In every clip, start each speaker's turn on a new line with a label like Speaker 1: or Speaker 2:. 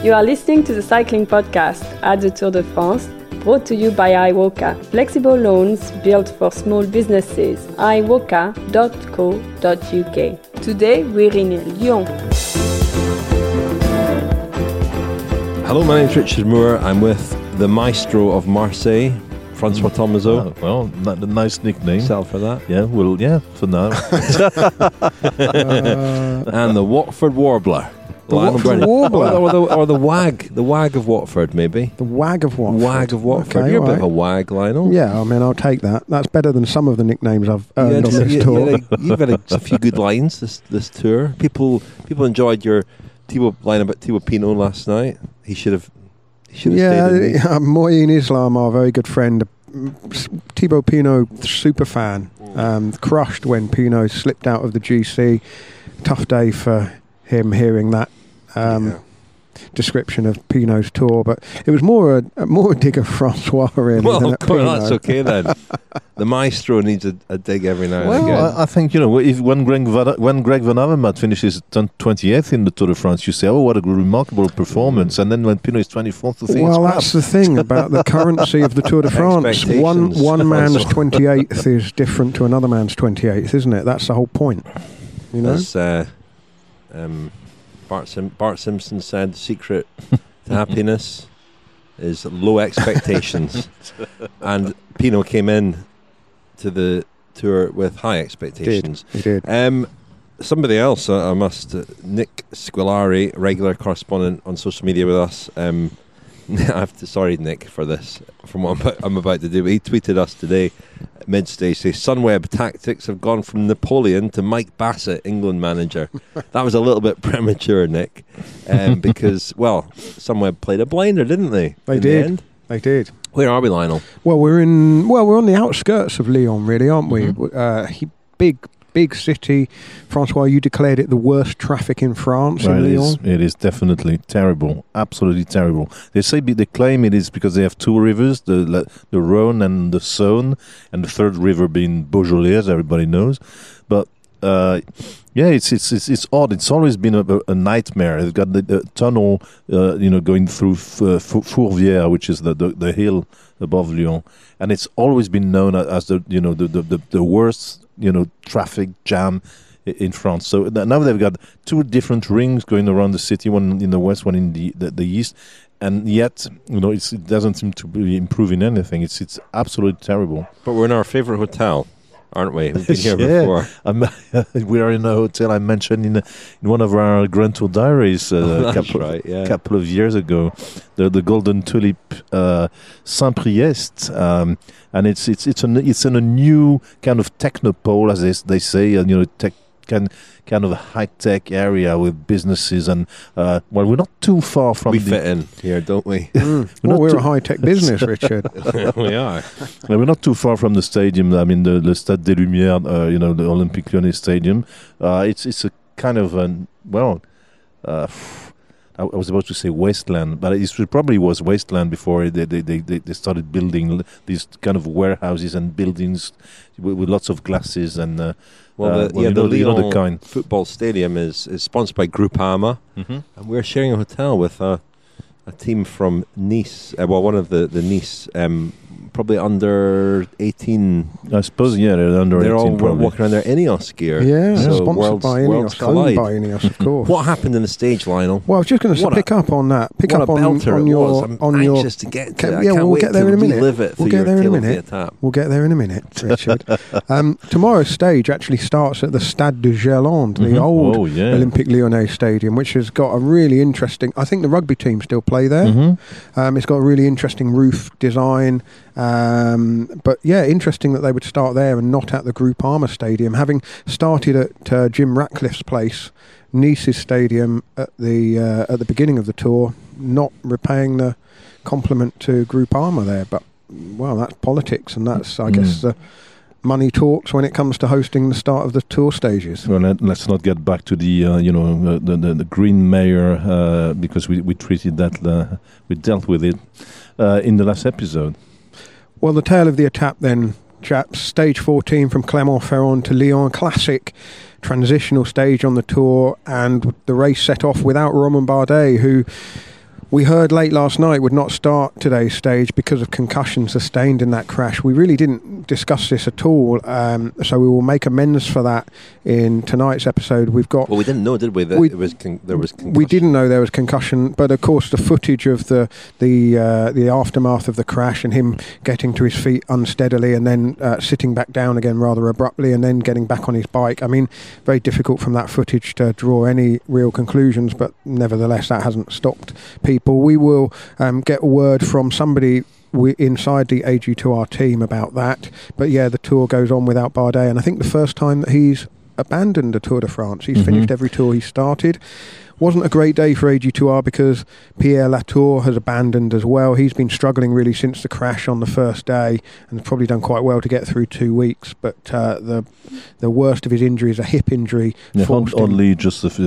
Speaker 1: You are listening to the cycling podcast at the Tour de France, brought to you by iWOCA, flexible loans built for small businesses. iWOCA.co.uk. Today we're in Lyon.
Speaker 2: Hello, my name's Richard Moore. I'm with the maestro of Marseille, Francois Thomazeau.
Speaker 3: Well, nice nickname.
Speaker 2: Sell for that.
Speaker 3: Yeah, well, yeah, for now.
Speaker 2: And the Watford Warbler.
Speaker 4: The Watford Warbler.
Speaker 2: Or the wag of Watford, maybe.
Speaker 4: The wag of Watford.
Speaker 2: Wag of Watford.
Speaker 4: Okay,
Speaker 2: You're a bit of a wag, Lionel.
Speaker 4: Yeah, I mean, I'll take that. That's better than some of the nicknames I've earned on this tour.
Speaker 2: You've had a few good lines this tour. People enjoyed your line about Thibaut Pinot last night. He should have stayed in Nice.
Speaker 4: Moeen Islam, our very good friend, Thibaut Pinot super fan, crushed when Pinot slipped out of the GC. Tough day for him hearing that description of Pinot's tour, but it was more a dig of Francois really.
Speaker 2: Well,
Speaker 4: than
Speaker 2: of course,
Speaker 4: Pinot.
Speaker 2: that's okay then. The maestro needs a dig every now and
Speaker 3: Well,
Speaker 2: again.
Speaker 3: I think, when Greg Van Avermaet finishes 28th in the Tour de France, you say, oh, what a remarkable performance. And then when Pinot is 24th, the thing is crap.
Speaker 4: That's the thing about the currency of the Tour de France. One man's 28th is different to another man's 28th, isn't it? That's the whole point. You know?
Speaker 2: As Bart Simpson said, the secret to happiness is low expectations. And Pinot came in to the tour with high expectations.
Speaker 4: He did.
Speaker 2: Somebody else, I must, Nick Squillari, regular correspondent on social media with us. Sorry, Nick, for this, from what I'm about to do. But he tweeted us today, at mid-stage, say Sunweb tactics have gone from Napoleon to Mike Bassett, England manager. That was a little bit premature, Nick, because Sunweb played a blinder, didn't they?
Speaker 4: They did. They did.
Speaker 2: Where are we, Lionel?
Speaker 4: Well, we're on the outskirts of Lyon, really, aren't we? Big city. Francois, you declared it the worst traffic in France.
Speaker 3: Right,
Speaker 4: in Lyon.
Speaker 3: It is definitely terrible, absolutely terrible. They claim it is because they have two rivers, the Rhône and the Saône, and the third river being Beaujolais, as everybody knows. But it's odd. It's always been a nightmare. They've got the tunnel, going through Fourvière, which is the hill above Lyon, and it's always been known as the worst traffic jam in France. So now they've got two different rings going around the city, one in the west, one in the east, and yet it doesn't seem to be improving anything. It's absolutely terrible.
Speaker 2: But we're in our favourite hotel, aren't we? We've been here before.
Speaker 3: We are in a hotel I mentioned in one of our Grand Tour diaries a couple of years ago, the Golden Tulip Saint-Priest, and it's in a new kind of technopole, as they say, kind of a high-tech area with businesses, and we're not too far from.
Speaker 2: We fit in here, don't we?
Speaker 4: We're a high-tech business, Richard.
Speaker 2: We are.
Speaker 3: We're not too far from the stadium. I mean, the Stade des Lumières, the Olympique Lyonnais Stadium. It's a kind of I was about to say wasteland, but it probably was wasteland before they started building these kind of warehouses and buildings with lots of glasses and.
Speaker 2: The Lyon
Speaker 3: kind.
Speaker 2: football stadium is sponsored by Groupama, and we're sharing a hotel with a team from Nice. One of the Nice, probably under 18.
Speaker 3: I suppose, they're under 18.
Speaker 2: They're all
Speaker 3: probably
Speaker 2: walking around their Ineos gear.
Speaker 4: Yeah,
Speaker 2: so
Speaker 4: sponsored by Ineos, owned by Ineos, of course.
Speaker 2: What happened in the stage, Lionel?
Speaker 4: Well, I was just going to pick up on that. Pick up on your.
Speaker 2: I'm anxious to get to it.
Speaker 4: We'll get there in a minute.
Speaker 2: We'll get there in a minute,
Speaker 4: Richard. Tomorrow's stage actually starts at the Stade de Gerland, the old Olympique Lyonnais Stadium, which has got a really interesting. I think the rugby team still play there. It's got a really interesting roof design. But interesting that they would start there and not at the Groupama Stadium, having started at Jim Ratcliffe's place, Nice's stadium, at the beginning of the tour, not repaying the compliment to Groupama there. But that's politics, and that's I guess the money talks when it comes to hosting the start of the tour stages.
Speaker 3: Well, let's not get back to the Green Mayor because we treated that, we dealt with it in the last episode.
Speaker 4: Well, the tale of the etape then, chaps. Stage 14 from Clermont-Ferrand to Lyon, classic transitional stage on the tour, and the race set off without Romain Bardet, who we heard late last night would not start today's stage because of concussion sustained in that crash. We really didn't discuss this at all, so we will make amends for that in tonight's episode. We've got.
Speaker 2: Well, we didn't know, did we? That there was concussion.
Speaker 4: We didn't know there was concussion, but of course the footage of the aftermath of the crash and him getting to his feet unsteadily and then sitting back down again rather abruptly and then getting back on his bike. I mean, very difficult from that footage to draw any real conclusions, but nevertheless that hasn't stopped people. We will get a word from somebody inside the AG2R team about that. But yeah, the tour goes on without Bardet, and I think the first time that he's abandoned the Tour de France. He's finished every tour he started. Wasn't a great day for AG2R because Pierre Latour has abandoned as well. He's been struggling really since the crash on the first day and has probably done quite well to get through 2 weeks. But the worst of his injuries, a hip injury.
Speaker 3: Yeah, oddly, just the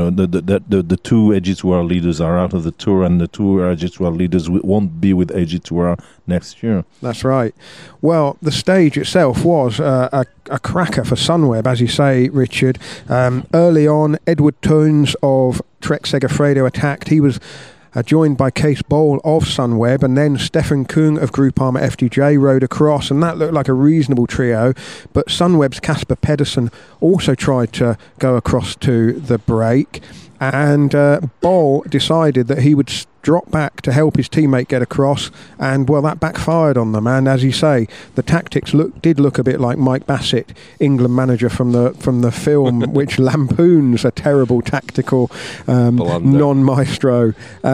Speaker 3: two AG2R leaders are out of the Tour, and the two AG2R leaders won't be with AG2R next year.
Speaker 4: That's right. Well, the stage itself was a cracker for Sunweb, as you say, Richard. Early on, Edward Toons of Trek Segafredo attacked. He was joined by Cees Bol of Sunweb, and then Stefan Kung of Groupama FDJ rode across, and that looked like a reasonable trio. But Sunweb's Casper Pedersen also tried to go across to the break, and Bol decided that he would drop back to help his teammate get across, and well, that backfired on them. And as you say, the tactics did look a bit like Mike Bassett, England manager from the film, which lampoons a terrible tactical non-maestro.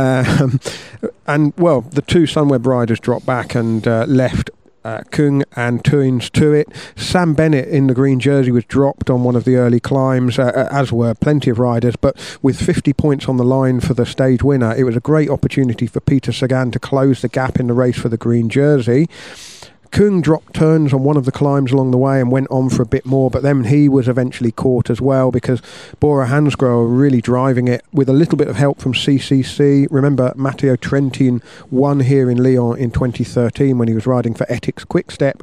Speaker 4: And well, the two Sunweb riders dropped back and left Kung and Toons to it. Sam Bennett in the green jersey was dropped on one of the early climbs, as were plenty of riders, but with 50 points on the line for the stage winner, it was a great opportunity for Peter Sagan to close the gap in the race for the green jersey. Kung dropped turns on one of the climbs along the way and went on for a bit more, but then he was eventually caught as well because Bora Hansgrohe were really driving it with a little bit of help from CCC. Remember, Matteo Trentin won here in Lyon in 2013 when he was riding for Ethics Quickstep.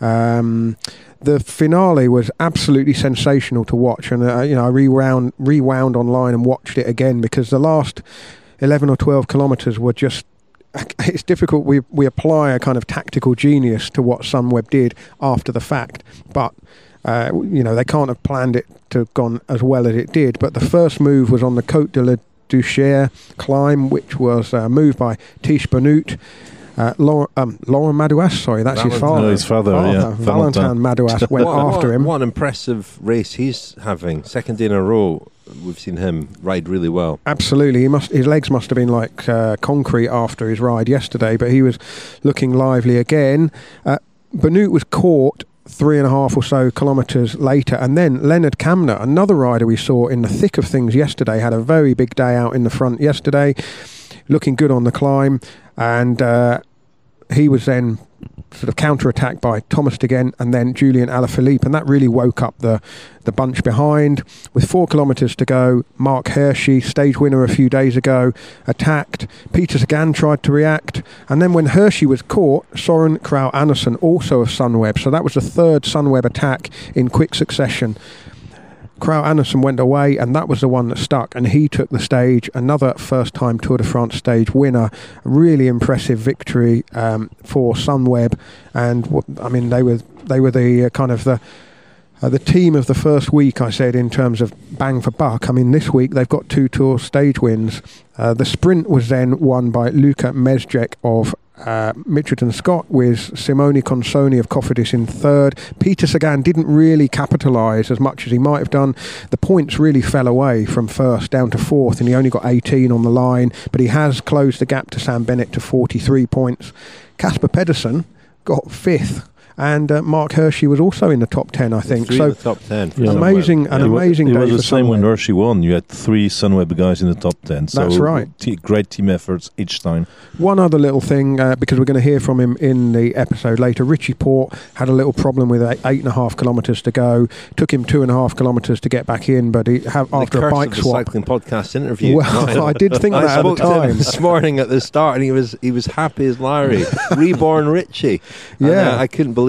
Speaker 4: The finale was absolutely sensational to watch, and I rewound online and watched it again because the last 11 or 12 kilometres were just. It's difficult. We apply a kind of tactical genius to what Sunweb did after the fact, but they can't have planned it to have gone as well as it did. But the first move was on the Côte de la Duchère climb, which was moved by Tish Benoot. Laurent Madouas, sorry, that's his father.
Speaker 3: No, his father, yeah.
Speaker 4: Valentin Madouas went after him.
Speaker 2: What an impressive race he's having. Second day in a row, we've seen him ride really well.
Speaker 4: Absolutely. His legs must have been like concrete after his ride yesterday, but he was looking lively again. Benoot was caught 3.5 or so kilometres later, and then Leonard Kamner, another rider we saw in the thick of things yesterday, had a very big day out in the front yesterday, looking good on the climb, and he was then sort of counter-attacked by Thomas de Gendt and then Julian Alaphilippe, and that really woke up the bunch behind. With 4 kilometres to go, Mark Hirschi, stage winner a few days ago, attacked. Peter Sagan tried to react, and then when Hirschi was caught, Soren Kragh Andersen, also of Sunweb, so that was the third Sunweb attack in quick succession. Kragh Andersen went away, and that was the one that stuck, and he took the stage. Another first-time Tour de France stage winner. A really impressive victory for Sunweb, and I mean they were the kind of the team of the first week, I said, in terms of bang for buck. I mean, this week they've got 2 Tour stage wins. The sprint was then won by Luka Mezgec of Mitchelton Scott, with Simone Consoni of Cofidis in third. Peter Sagan didn't really capitalise as much as he might have done. The points really fell away from first down to fourth, and he only got 18 on the line, but he has closed the gap to Sam Bennett to 43 points. Casper Pedersen got fifth, and Mark Hirschi was also in the top 10, I think.
Speaker 2: So the top 10.
Speaker 4: Amazing day.
Speaker 3: It was the same when Hirschi won. You had 3 Sunweb guys in the top 10. So
Speaker 4: that's right.
Speaker 3: Great team efforts each time.
Speaker 4: One other little thing, because we're going to hear from him in the episode later. Richie Porte had a little problem with 8.5 kilometres to go. Took him 2.5 kilometres to get back in, but after a bike swap.
Speaker 2: Cycling podcast interview.
Speaker 4: Well, I did think that at the time. I spoke to him
Speaker 2: this morning at the start, and he was happy as Larry. Reborn Richie.
Speaker 4: Yeah,
Speaker 2: I couldn't believe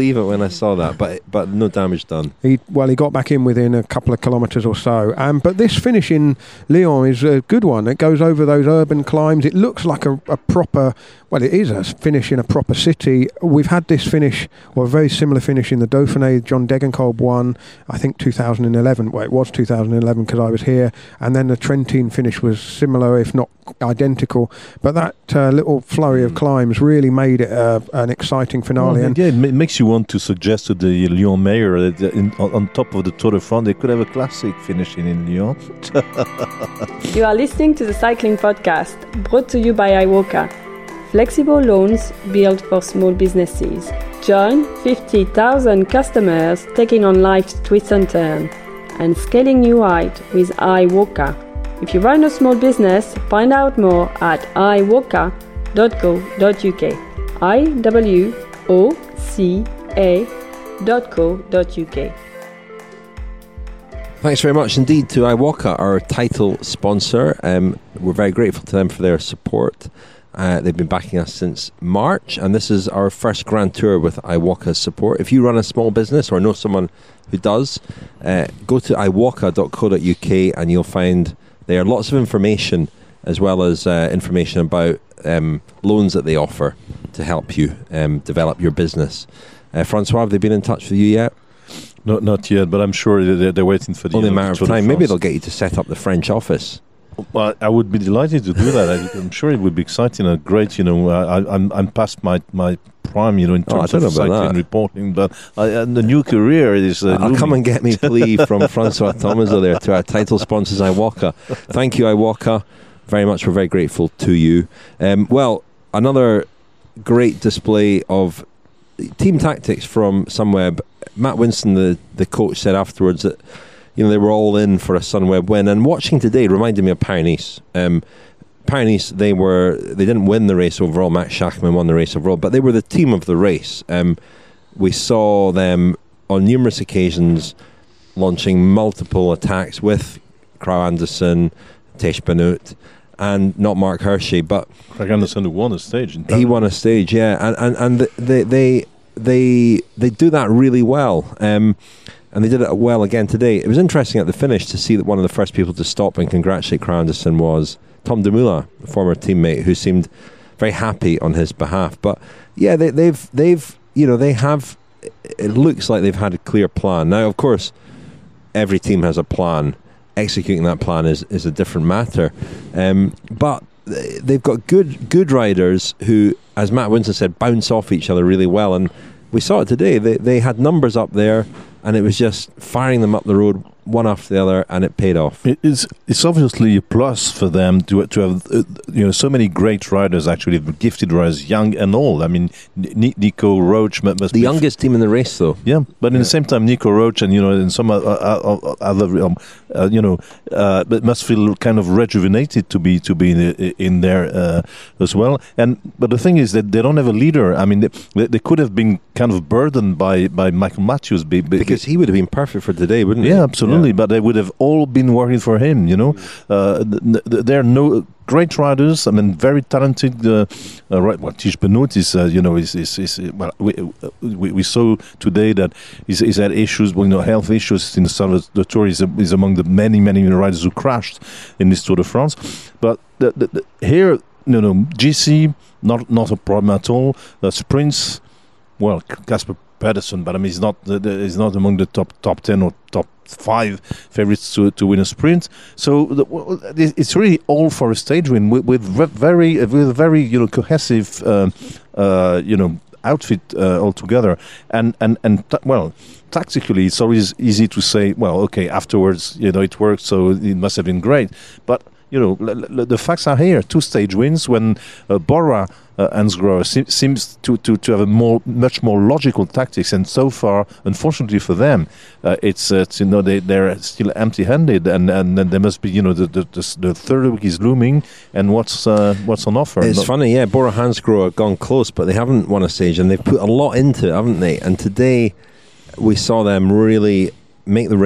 Speaker 2: believe it when I saw that, but no damage done.
Speaker 4: He got back in within a couple of kilometres or so. But this finish in Lyon is a good one. It goes over those urban climbs. It looks like a proper, well, it is a finish in a proper city. We've had this finish, or a very similar finish in the Dauphiné. John Degenkolb won, I think, 2011. Well, it was 2011 because I was here. And then the Trentin finish was similar, if not identical. But that little flurry of climbs really made it an exciting finale.
Speaker 3: Well, it makes you want to suggest to the Lyon mayor that on top of the Tour de France, they could have a classic finishing in Lyon.
Speaker 1: You are listening to the Cycling Podcast, brought to you by iWOCA. Flexible loans built for small businesses. Join 50,000 customers taking on life's twists and turns and scaling new heights with iWOCA. If you run a small business, find out more at iwoca.co.uk. iwoca.co.uk.
Speaker 2: Thanks very much indeed to iWOCA, our title sponsor. We're very grateful to them for their support. They've been backing us since March, and this is our first Grand Tour with iWOCA's support. If you run a small business or know someone who does, go to iwoca.co.uk and you'll find there lots of information, as well as information about loans that they offer to help you develop your business. Francois, have they been in touch with you yet?
Speaker 3: No, not yet, but I'm sure they're waiting for the
Speaker 2: only matter of time. Maybe they'll get you to set up the French office.
Speaker 3: Well, I would be delighted to do that. I'm sure it would be exciting and great. I'm past my prime, in terms of cycling reporting, but the new career is.
Speaker 2: I'll come and get me, please, from Francois Thomazeau there to our title sponsors, iWOCA. Thank you, iWOCA, very much. We're very grateful to you. Well, another great display of team tactics from Sunweb. Matt Winston, the coach, said afterwards that they were all in for a Sunweb win. And watching today reminded me of Paris-Nice. Paris-Nice, they didn't win the race overall. Max Schachmann won the race overall, but they were the team of the race. We saw them on numerous occasions launching multiple attacks with Kragh Andersen, Tej Benoot, and not Mark Hirschi, but
Speaker 3: Kragh Andersen who won a stage.
Speaker 2: He won a stage, yeah, and they do that really well. And they did it well again today. It was interesting at the finish to see that one of the first people to stop and congratulate Kragh Andersen was Tom Dumoulin, a former teammate, who seemed very happy on his behalf. But yeah, they have. It looks like they've had a clear plan. Now, of course, every team has a plan. Executing that plan is a different matter. But they've got good riders who, as Matt Winston said, bounce off each other really well. And we saw it today. They had numbers up there, and it was just firing them up the road one after the other, and it paid off.
Speaker 3: It's obviously a plus for them to have so many great riders, actually gifted riders, young and old. I mean, Nico Roach must
Speaker 2: be the youngest team in the race, though.
Speaker 3: Yeah, but in the same time, Nico Roach and some other but must feel kind of rejuvenated to be in there as well. But the thing is that they don't have a leader. I mean, they could have been kind of burdened by Michael Matthews
Speaker 2: because he would have been perfect for today, wouldn't he?
Speaker 3: Yeah, absolutely. Yeah. But they would have all been working for him. There are no great riders. I mean, very talented. Tej Benoot is we saw today that he's had issues, health issues in the start of the Tour. He's among the many riders who crashed in this Tour de France. But here, GC not a problem at all. Sprints, well, Casper Pedersen, but I mean, he's not among the top 10 or top 5 favorites to win a sprint. So it's really all for a stage win with a very cohesive outfit altogether. And tactically, it's always easy to say, well, okay, afterwards, it worked, so it must have been great. But the facts are here. 2 stage wins when Bora Hansgrohe seems to have a much more logical tactics, and so far, unfortunately for them, they're still empty-handed, and there must be the third week is looming, and what's on offer.
Speaker 2: It's funny, yeah. Bora Hansgrohe have gone close, but they haven't won a stage, and they've put a lot into it, haven't they? And today we saw them really make the race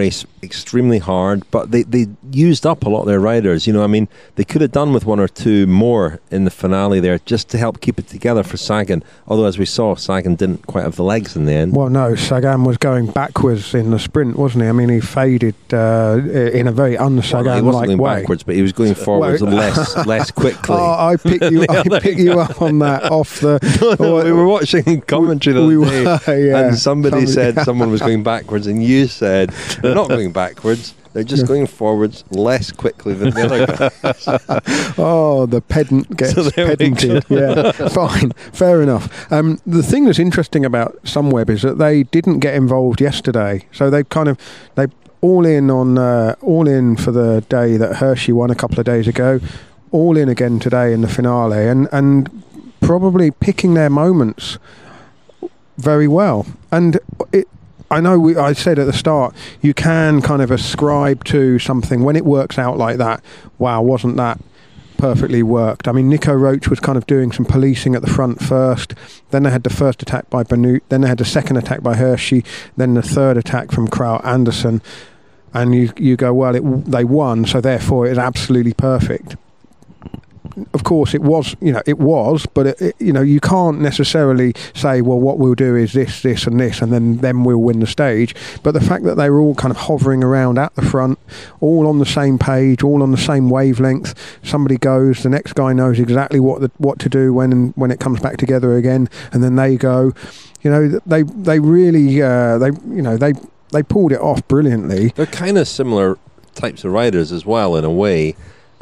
Speaker 2: extremely hard, but they used up a lot of their riders. You know, I mean, they could have done with one or two more in the finale there just to help keep it together for Sagan. Although, as we saw, Sagan didn't quite have the legs in the end.
Speaker 4: Well, no, Sagan was going backwards in the sprint, wasn't he? I mean, he faded in a very un-Sagan-like way.
Speaker 2: He wasn't going backwards, but he was going forwards less quickly.
Speaker 4: I pick you up on that off the...
Speaker 2: we were watching commentary the other day, and somebody said someone was going backwards, and you said they're not going backwards, they're just going forwards less quickly than the other guys.
Speaker 4: Oh, the pedant gets pedanted. Yeah, fine, fair enough. The thing that's interesting about Sunweb is that they didn't get involved yesterday, so they all in for the day that Hershey won a couple of days ago, all in again today in the finale, and probably picking their moments very well. And I know I said at the start, you can kind of ascribe to something when it works out like that. Wow, wasn't that perfectly worked? I mean, Nico Roach was kind of doing some policing at the front first. Then they had the first attack by Benoot. Then they had the second attack by Hershey. Then the third attack from Kraut Anderson. And you go, well, they won, so therefore it's absolutely perfect. Of course, it was, but you can't necessarily say, well, what we'll do is this, and this, and then we'll win the stage. But the fact that they were all kind of hovering around at the front, all on the same page, all on the same wavelength. Somebody goes, the next guy knows exactly what to do when it comes back together again, and then they go. They really they pulled it off brilliantly.
Speaker 2: They're kind of similar types of riders as well in a way.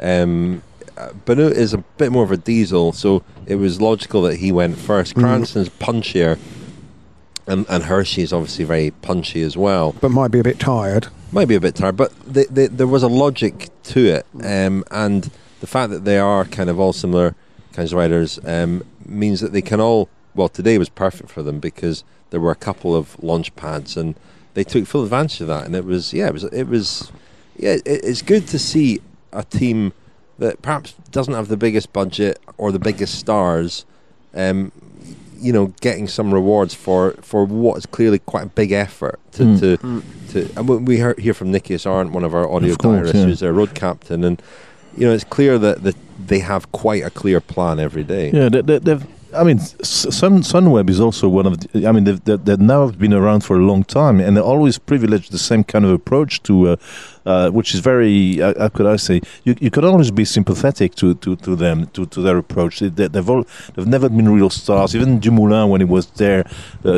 Speaker 2: Benoot is a bit more of a diesel, so it was logical that he went first. Cranston's punchier, and Hershey's obviously very punchy as well.
Speaker 4: But might be a bit tired.
Speaker 2: But there was a logic to it, and the fact that they are kind of all similar kinds of riders means that they can all... Well, today was perfect for them because there were a couple of launch pads, and they took full advantage of that. And it's good to see a team that perhaps doesn't have the biggest budget or the biggest stars, getting some rewards for what is clearly quite a big effort to and we hear from Nikias Arndt, one of our audio diarists, who's their road captain, and it's clear that they have quite a clear plan every day.
Speaker 3: Yeah, they've. I mean, Sunweb is also one of the... I mean, they've now been around for a long time, and they always privilege the same kind of approach to... which is very, how could I say? You could always be sympathetic to them, to their approach. They've never been real stars. Even Dumoulin, when he was there, was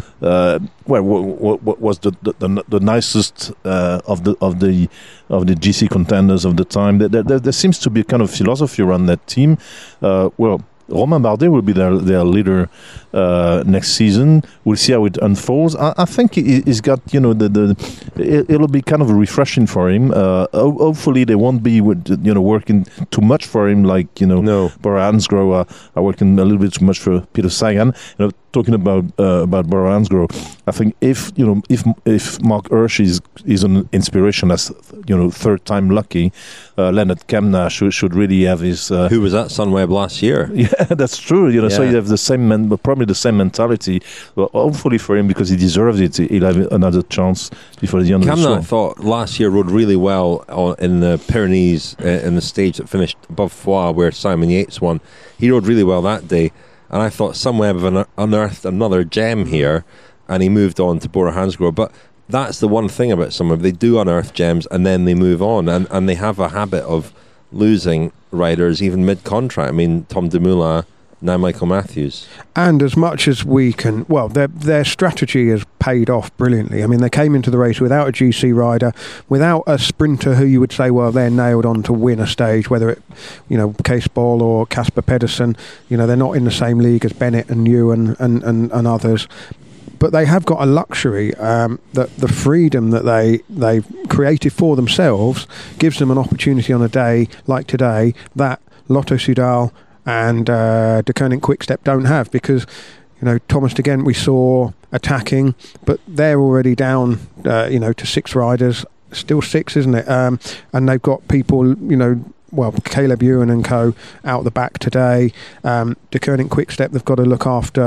Speaker 3: the nicest of the GC contenders of the time. There seems to be a kind of philosophy around that team. Romain Bardet will be their leader next season. We'll see how it unfolds. I think he's got, it'll be kind of refreshing for him. Hopefully they won't be working too much for him, like Bora Hansgrohe are working a little bit too much for Peter Sagan. Talking about Bora Hansgrohe, I think if Mark Hirschi is an inspiration as third time lucky, Leonard Kemna should really have his.
Speaker 2: Who was at Sunweb last year?
Speaker 3: Yeah, that's true. So you have the same, probably the same mentality. Well, hopefully for him, because he deserves it, he'll have another chance before the end of the show.
Speaker 2: Kemna, I thought last year rode really well in the Pyrenees in the stage that finished above Foix, where Simon Yates won. He rode really well that day. And I thought Sunweb have unearthed another gem here, and he moved on to Bora Hansgrohe. But that's the one thing about Sunweb. They do unearth gems, and then they move on. And they have a habit of losing riders even mid-contract. I mean, Tom Dumoulin, now Michael Matthews.
Speaker 4: And as much as we can... Well, their strategy has paid off brilliantly. I mean, they came into the race without a GC rider, without a sprinter who you would say, well, they're nailed on to win a stage, whether it, Cees Bol or Casper Pedersen. They're not in the same league as Bennett and Ewan and others. But they have got a luxury that the freedom that they've created for themselves gives them an opportunity on a day like today that Lotto Soudal and De Koning Quickstep don't have, because Thomas de Gendt we saw attacking, but they're already down to 6 riders, still 6, isn't it? And they've got people Caleb Ewan and co out the back today. De Koning Quickstep, they've got to look after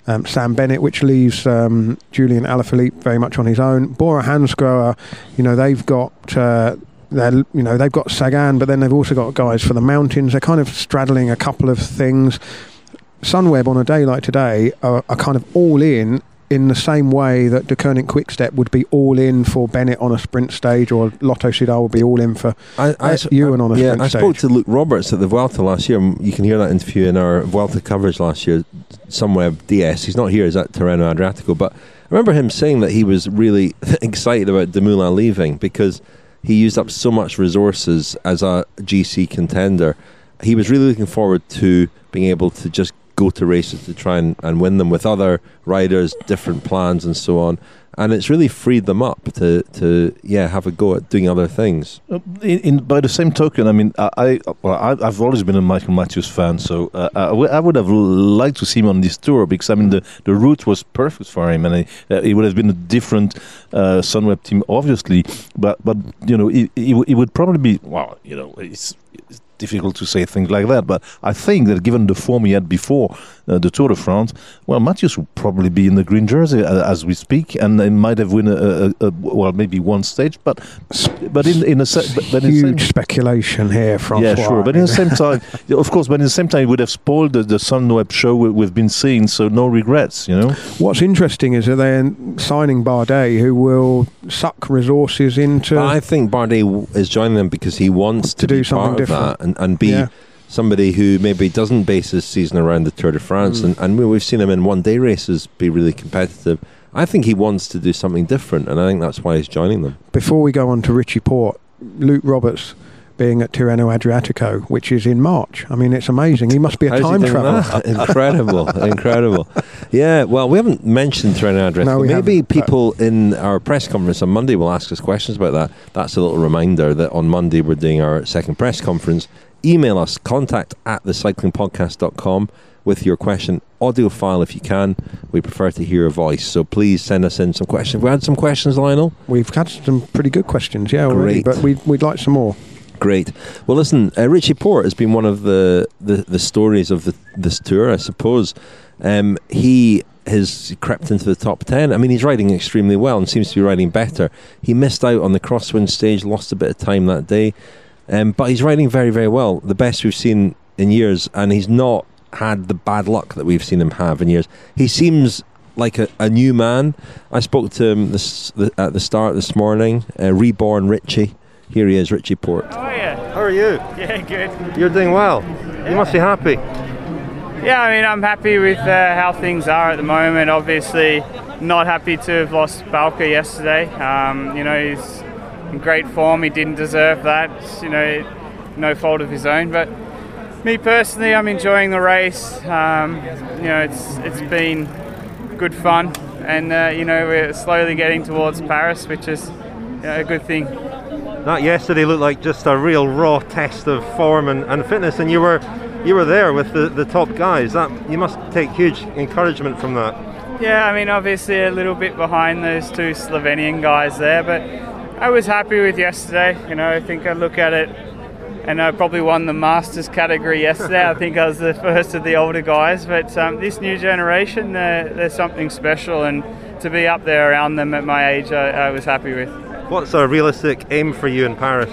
Speaker 4: Sam Bennett, which leaves Julian Alaphilippe very much on his own. Bora Hansgrohe, they've got they've got Sagan, but then they've also got guys for the mountains. They're kind of straddling a couple of things. Sunweb on a day like today are kind of all in the same way that De Koning Quickstep would be all in for Bennett on a sprint stage, or Lotto Soudal would be all in for Ewan on a sprint stage.
Speaker 2: I spoke to Luke Roberts at the Vuelta last year. You can hear that interview in our Vuelta coverage last year. Sunweb DS. He's not here. He's at Tirreno Adriatico. But I remember him saying that he was really excited about Dumoulin leaving because he used up so much resources as a GC contender. He was really looking forward to being able to just go to races to try and win them with other riders, different plans and so on. And it's really freed them up to have a go at doing other things.
Speaker 3: By the same token, I mean, I've always been a Michael Matthews fan, so I would have liked to see him on this tour because I mean the route was perfect for him, and it would have been a different Sunweb team, obviously, but he would probably be it's difficult to say things like that, but I think that given the form he had before the Tour de France, well, Matthews would probably be in the green jersey as we speak, and they might have won maybe one stage, but in a
Speaker 4: huge speculation here, Francois.
Speaker 3: Yeah, sure, but in the same time, of course, but in the same time, it would have spoiled the Sunweb show we've been seeing, so no regrets,
Speaker 4: What's interesting is that they're signing Bardet, who will suck resources into.
Speaker 2: I think Bardet is joining them because he wants to do something different. And be somebody who maybe doesn't base his season around the Tour de France, and we've seen him in one-day races be really competitive. I think he wants to do something different, and I think that's why he's joining them.
Speaker 4: Before we go on to Richie Porte, Luke Roberts being at Tirreno Adriatico, which is in March. I mean, it's amazing. He must be a time traveller.
Speaker 2: Incredible. Yeah, well, we haven't mentioned Tirreno Adriatico.
Speaker 4: No,
Speaker 2: maybe people in our press conference on Monday will ask us questions about that. That's a little reminder that on Monday we're doing our second press conference. Email us, contact@thecyclingpodcast.com with your question, audio file if you can. We prefer to hear a voice, so please send us in some questions. We had some questions, Lionel?
Speaker 4: We've had some pretty good questions, already, but we'd like some more.
Speaker 2: Great. Well, listen, Richie Porte has been one of the stories of this tour, I suppose. He has crept into the top 10. I mean, he's riding extremely well and seems to be riding better. He missed out on the crosswind stage, lost a bit of time that day, but he's riding very, very well. The best we've seen in years, and he's not had the bad luck that we've seen him have in years. He seems like a new man. I spoke to him at the start this morning, reborn Richie. Here he is, Richie Porte.
Speaker 5: How are you?
Speaker 2: How are you?
Speaker 5: Yeah, good.
Speaker 2: You're doing well. Yeah. You must be happy.
Speaker 5: Yeah, I mean, I'm happy with how things are at the moment. Obviously, not happy to have lost Bauke yesterday. He's in great form. He didn't deserve that. No fault of his own. But me personally, I'm enjoying the race. It's been good fun, and we're slowly getting towards Paris, which is a good thing.
Speaker 6: That yesterday looked like just a real raw test of form and fitness, and you were there with the top guys. That you must take huge encouragement from that.
Speaker 5: Yeah, I mean, obviously a little bit behind those two Slovenian guys there, but I was happy with yesterday. I think I look at it, and I probably won the Masters category yesterday. I think I was the first of the older guys, but this new generation, they're something special, and to be up there around them at my age, I was happy with.
Speaker 6: What's a realistic aim for you in Paris?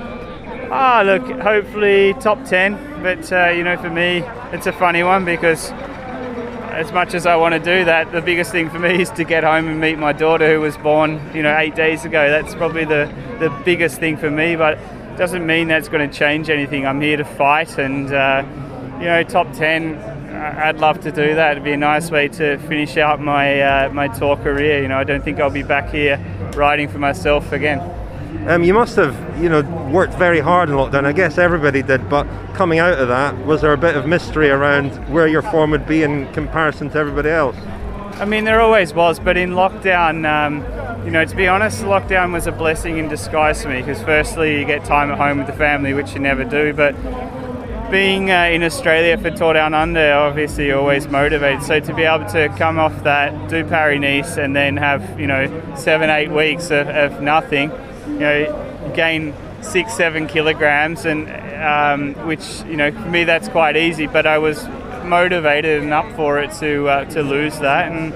Speaker 5: Look, hopefully top 10, but for me, it's a funny one because as much as I want to do that, the biggest thing for me is to get home and meet my daughter who was born, 8 days ago. That's probably the biggest thing for me, but it doesn't mean that's going to change anything. I'm here to fight, and top 10, I'd love to do that. It'd be a nice way to finish out my tour career. I don't think I'll be back here riding for myself again.
Speaker 6: You must have, worked very hard in lockdown. I guess everybody did, but coming out of that, was there a bit of mystery around where your form would be in comparison to everybody else?
Speaker 5: I mean, there always was, but in lockdown, to be honest, lockdown was a blessing in disguise for me, because firstly, you get time at home with the family, which you never do, but being in Australia for Tour Down Under, obviously you're always motivated. So to be able to come off that, do Paris-Nice, and then have 7-8 weeks of nothing, gain 6-7 kilograms, and which for me that's quite easy. But I was motivated and up for it to lose that. And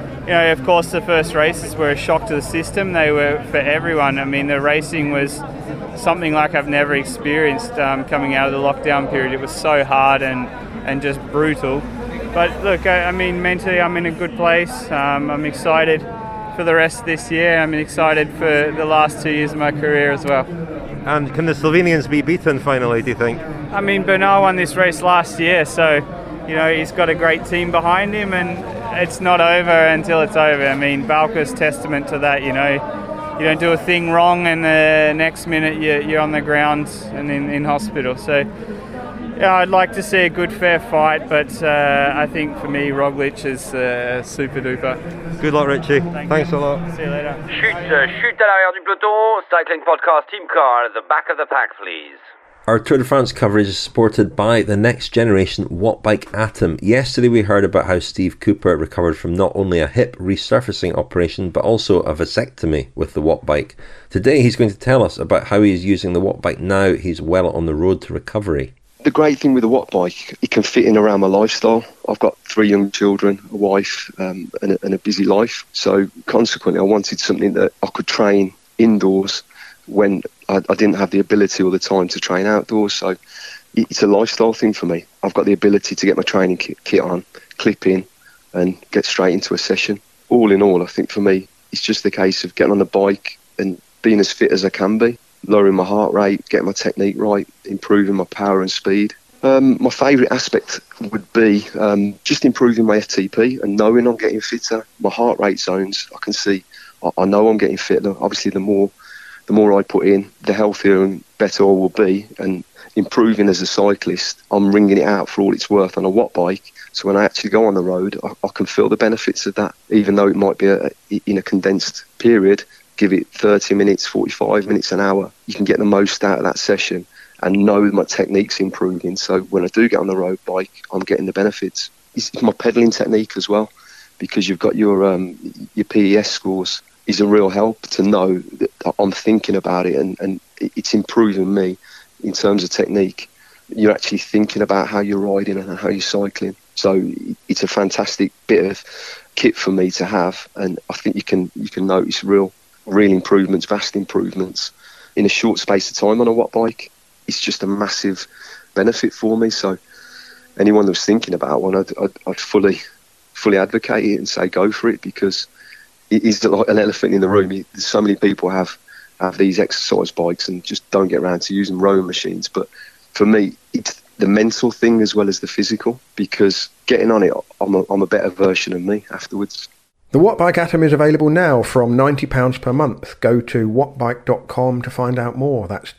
Speaker 5: of course, the first races were a shock to the system. They were for everyone. I mean, the racing was something like I've never experienced coming out of the lockdown period. It was so hard and just brutal. But look, I mean, mentally I'm in a good place. I'm excited for the rest of this year. I'm excited for the last 2 years of my career as well.
Speaker 6: And can the Slovenians be beaten finally, do you think?
Speaker 5: I mean, Bernal won this race last year, so he's got a great team behind him, and it's not over until it's over. I mean, Bauka's testament to that. You don't do a thing wrong, and the next minute you're on the ground and in hospital. So yeah, I'd like to see a good, fair fight, but I think for me, Roglic is super duper.
Speaker 6: Good luck, Richie. Thanks a lot.
Speaker 5: See you later.
Speaker 7: Chute à l'arrière du peloton. Cycling Podcast Team Car at the back of the pack, please.
Speaker 2: Our Tour de France coverage is supported by the next generation Wattbike Atom. Yesterday we heard about how Steve Cooper recovered from not only a hip resurfacing operation but also a vasectomy with the Wattbike. Today he's going to tell us about how he is using the Wattbike now he's well on the road to recovery.
Speaker 8: The great thing with the Wattbike, it can fit in around my lifestyle. I've got 3 young children, a wife and a busy life. So consequently I wanted something that I could train indoors when I didn't have the ability or the time to train outdoors. So it's a lifestyle thing for me. I've got the ability to get my training kit on, clip in and get straight into a session. All in all, I think for me, it's just the case of getting on the bike and being as fit as I can be, lowering my heart rate, getting my technique right, improving my power and speed. My favourite aspect would be just improving my FTP and knowing I'm getting fitter. My heart rate zones, I can see, I know I'm getting fitter. Obviously, the more I put in, the healthier and better I will be. And improving as a cyclist, I'm ringing it out for all it's worth on a watt bike. So when I actually go on the road, I can feel the benefits of that, even though it might be in a condensed period. Give it 30 minutes, 45 minutes, an hour. You can get the most out of that session and know my technique's improving. So when I do get on the road bike, I'm getting the benefits. It's my pedalling technique as well, because you've got your PES scores. Is a real help to know that I'm thinking about it and it's improving me in terms of technique. You're actually thinking about how you're riding and how you're cycling. So it's a fantastic bit of kit for me to have, and I think you can notice real improvements, vast improvements in a short space of time on a watt bike. It's just a massive benefit for me. So anyone that's thinking about one, I'd fully advocate it and say go for it, because it is like an elephant in the room. So many people have these exercise bikes and just don't get around to using rowing machines. But for me, it's the mental thing as well as the physical, because getting on it, I'm a better version of me afterwards.
Speaker 4: The Wattbike Atom is available now from £90 per month. Go to wattbike.com to find out more. That's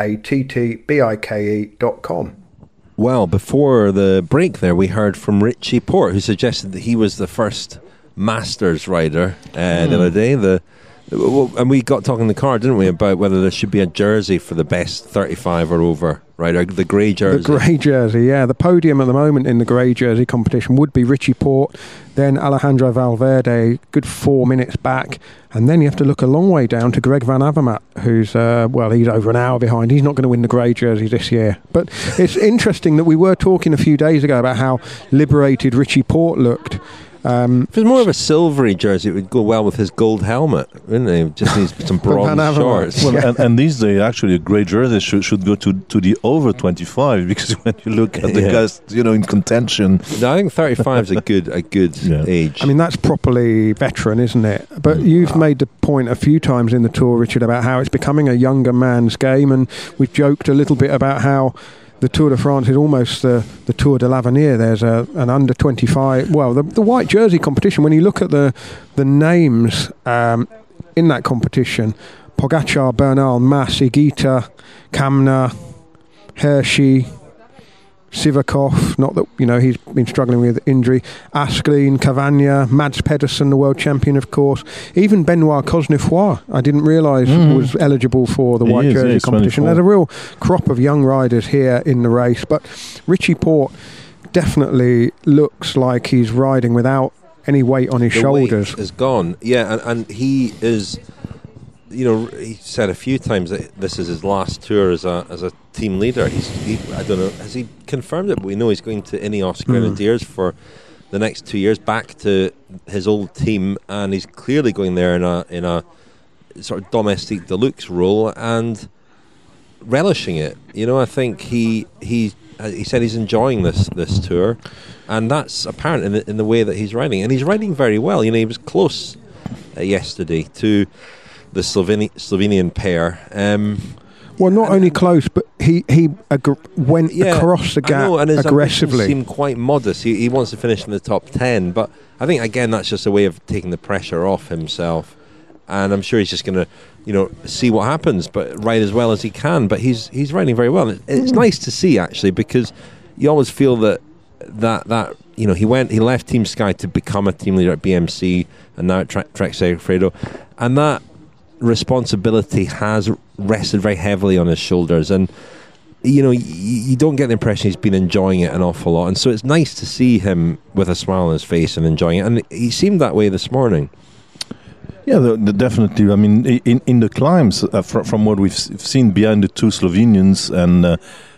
Speaker 4: wattbike.com.
Speaker 2: Well, before the break there, we heard from Richie Porte, who suggested that he was the first Masters rider the other day. And we got talking in the car, didn't we, about whether there should be a jersey for the best 35 or over rider, the grey jersey.
Speaker 4: The grey jersey, yeah. The podium at the moment in the grey jersey competition would be Richie Porte, then Alejandro Valverde, good 4 minutes back, and then you have to look a long way down to Greg Van Avermaet, who's, he's over an hour behind. He's not going to win the grey jersey this year. But it's interesting that we were talking a few days ago about how liberated Richie Porte looked.
Speaker 2: If it was more of a silvery jersey, it would go well with his gold helmet, wouldn't it? Just needs some bronze shorts.
Speaker 3: Well, and these days, actually, a grey jersey should go to the over 25, because when you look at the guys, in contention.
Speaker 2: No, I think 35 is a good age.
Speaker 4: I mean, that's properly veteran, isn't it? But you've made the point a few times in the Tour, Richard, about how it's becoming a younger man's game, and we've joked a little bit about how the Tour de France is almost the Tour de l'Avenir. There's an under 25. Well, the white jersey competition, when you look at the names in that competition, Pogacar, Bernal, Mas, Higuita, Kamna, Hershey, Sivakov, not that he's been struggling with injury, Asgreen, Cavagna, Mads Pedersen, the world champion, of course, even Benoit Cosnefroy, I didn't realise was eligible for the white jersey competition. 24. There's a real crop of young riders here in the race, but Richie Porte definitely looks like he's riding without any weight on his shoulders.
Speaker 2: Weight is gone, and he is he said a few times that this is his last tour as a team leader. I don't know, has he confirmed it? But we know he's going to Ineos Grenadiers for the next 2 years, back to his old team, and he's clearly going there in a sort of domestique de luxe role and relishing it. I think he said he's enjoying this tour, and that's apparent in the way that he's riding, and he's riding very well. He was close yesterday to the Slovenian pair.
Speaker 4: Well, not only close, but he went across the gap
Speaker 2: and his
Speaker 4: aggressively.
Speaker 2: Seemed quite modest. He wants to finish in the top 10, but I think again that's just a way of taking the pressure off himself. And I'm sure he's just going to, see what happens, but ride as well as he can. But he's riding very well. It's nice to see actually, because you always feel that he left Team Sky to become a team leader at BMC and now at Trek Segafredo, and that responsibility has rested very heavily on his shoulders, and you don't get the impression he's been enjoying it an awful lot, and so it's nice to see him with a smile on his face and enjoying it, and he seemed that way this morning.
Speaker 3: Yeah, definitely. I mean, in the climbs, from what we've seen behind the two Slovenians, and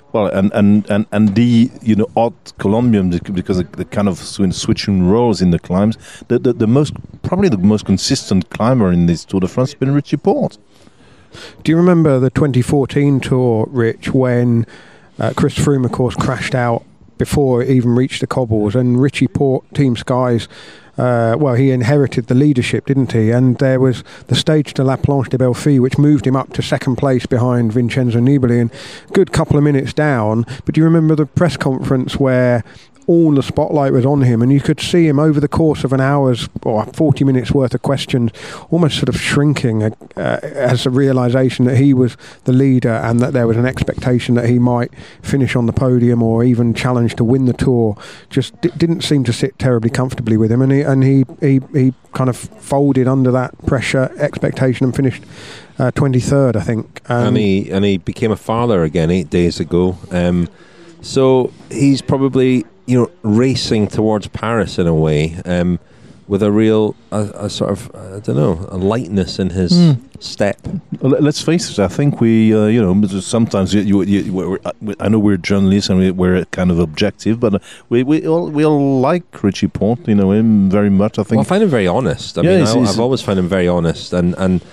Speaker 3: and the odd Colombian, because the kind of switching roles in the climbs, probably the most consistent climber in this Tour de France has been Richie Porte.
Speaker 4: Do you remember the 2014 Tour, Rich, when Chris Froome, of course, crashed out before it even reached the cobbles, and Richie Porte, Team Sky's, he inherited the leadership, didn't he? And there was the stage de la Planche de Belfi, which moved him up to second place behind Vincenzo Nibali, and a good couple of minutes down. But do you remember the press conference where all the spotlight was on him, and you could see him over the course of an hour's or 40 minutes worth of questions almost sort of shrinking as a realisation that he was the leader and that there was an expectation that he might finish on the podium or even challenge to win the Tour. Just didn't seem to sit terribly comfortably with him, and he kind of folded under that pressure expectation and finished 23rd, I think.
Speaker 2: And he became a father again 8 days ago. So he's probably racing towards Paris in a way, with a real a sort of a lightness in his step.
Speaker 3: Well, let's face it. I think we sometimes I know we're journalists and we're kind of objective, but we all like Richie Porte. Him very much. I think.
Speaker 2: Well, I find him very honest. I've always found him very honest, and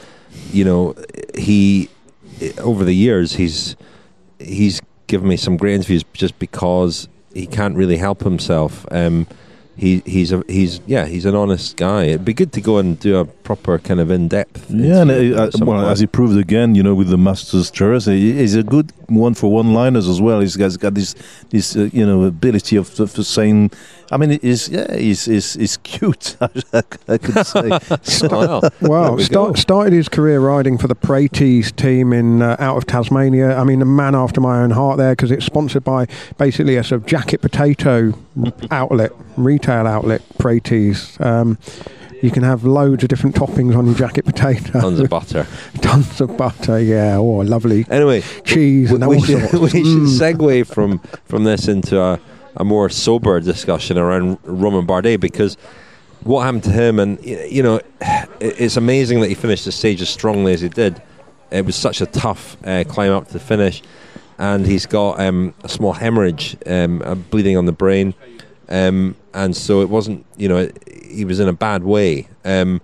Speaker 2: he over the years he's given me some great interviews just because he can't really help himself. He's an honest guy. It'd be good to go and do a proper kind of in-depth.
Speaker 3: Yeah, and as he proved again, with the Masters Tours, he's a good one for one-liners as well. He's got this ability of saying. I mean, he's cute. I could say.
Speaker 4: Started his career riding for the Praties team in out of Tasmania. I mean, a man after my own heart there, because it's sponsored by basically a sort of jacket potato retail outlet, Praties. You can have loads of different toppings on your jacket potato.
Speaker 2: Tons of butter.
Speaker 4: Tons of butter, yeah. Oh, lovely.
Speaker 2: Anyway,
Speaker 4: cheese and all sorts.
Speaker 2: We should segue from this into a more sober discussion around Romain Bardet, because what happened to him, and it's amazing that he finished the stage as strongly as he did. It was such a tough climb up to the finish, and he's got a small hemorrhage, bleeding on the brain, and so it wasn't, he was in a bad way, and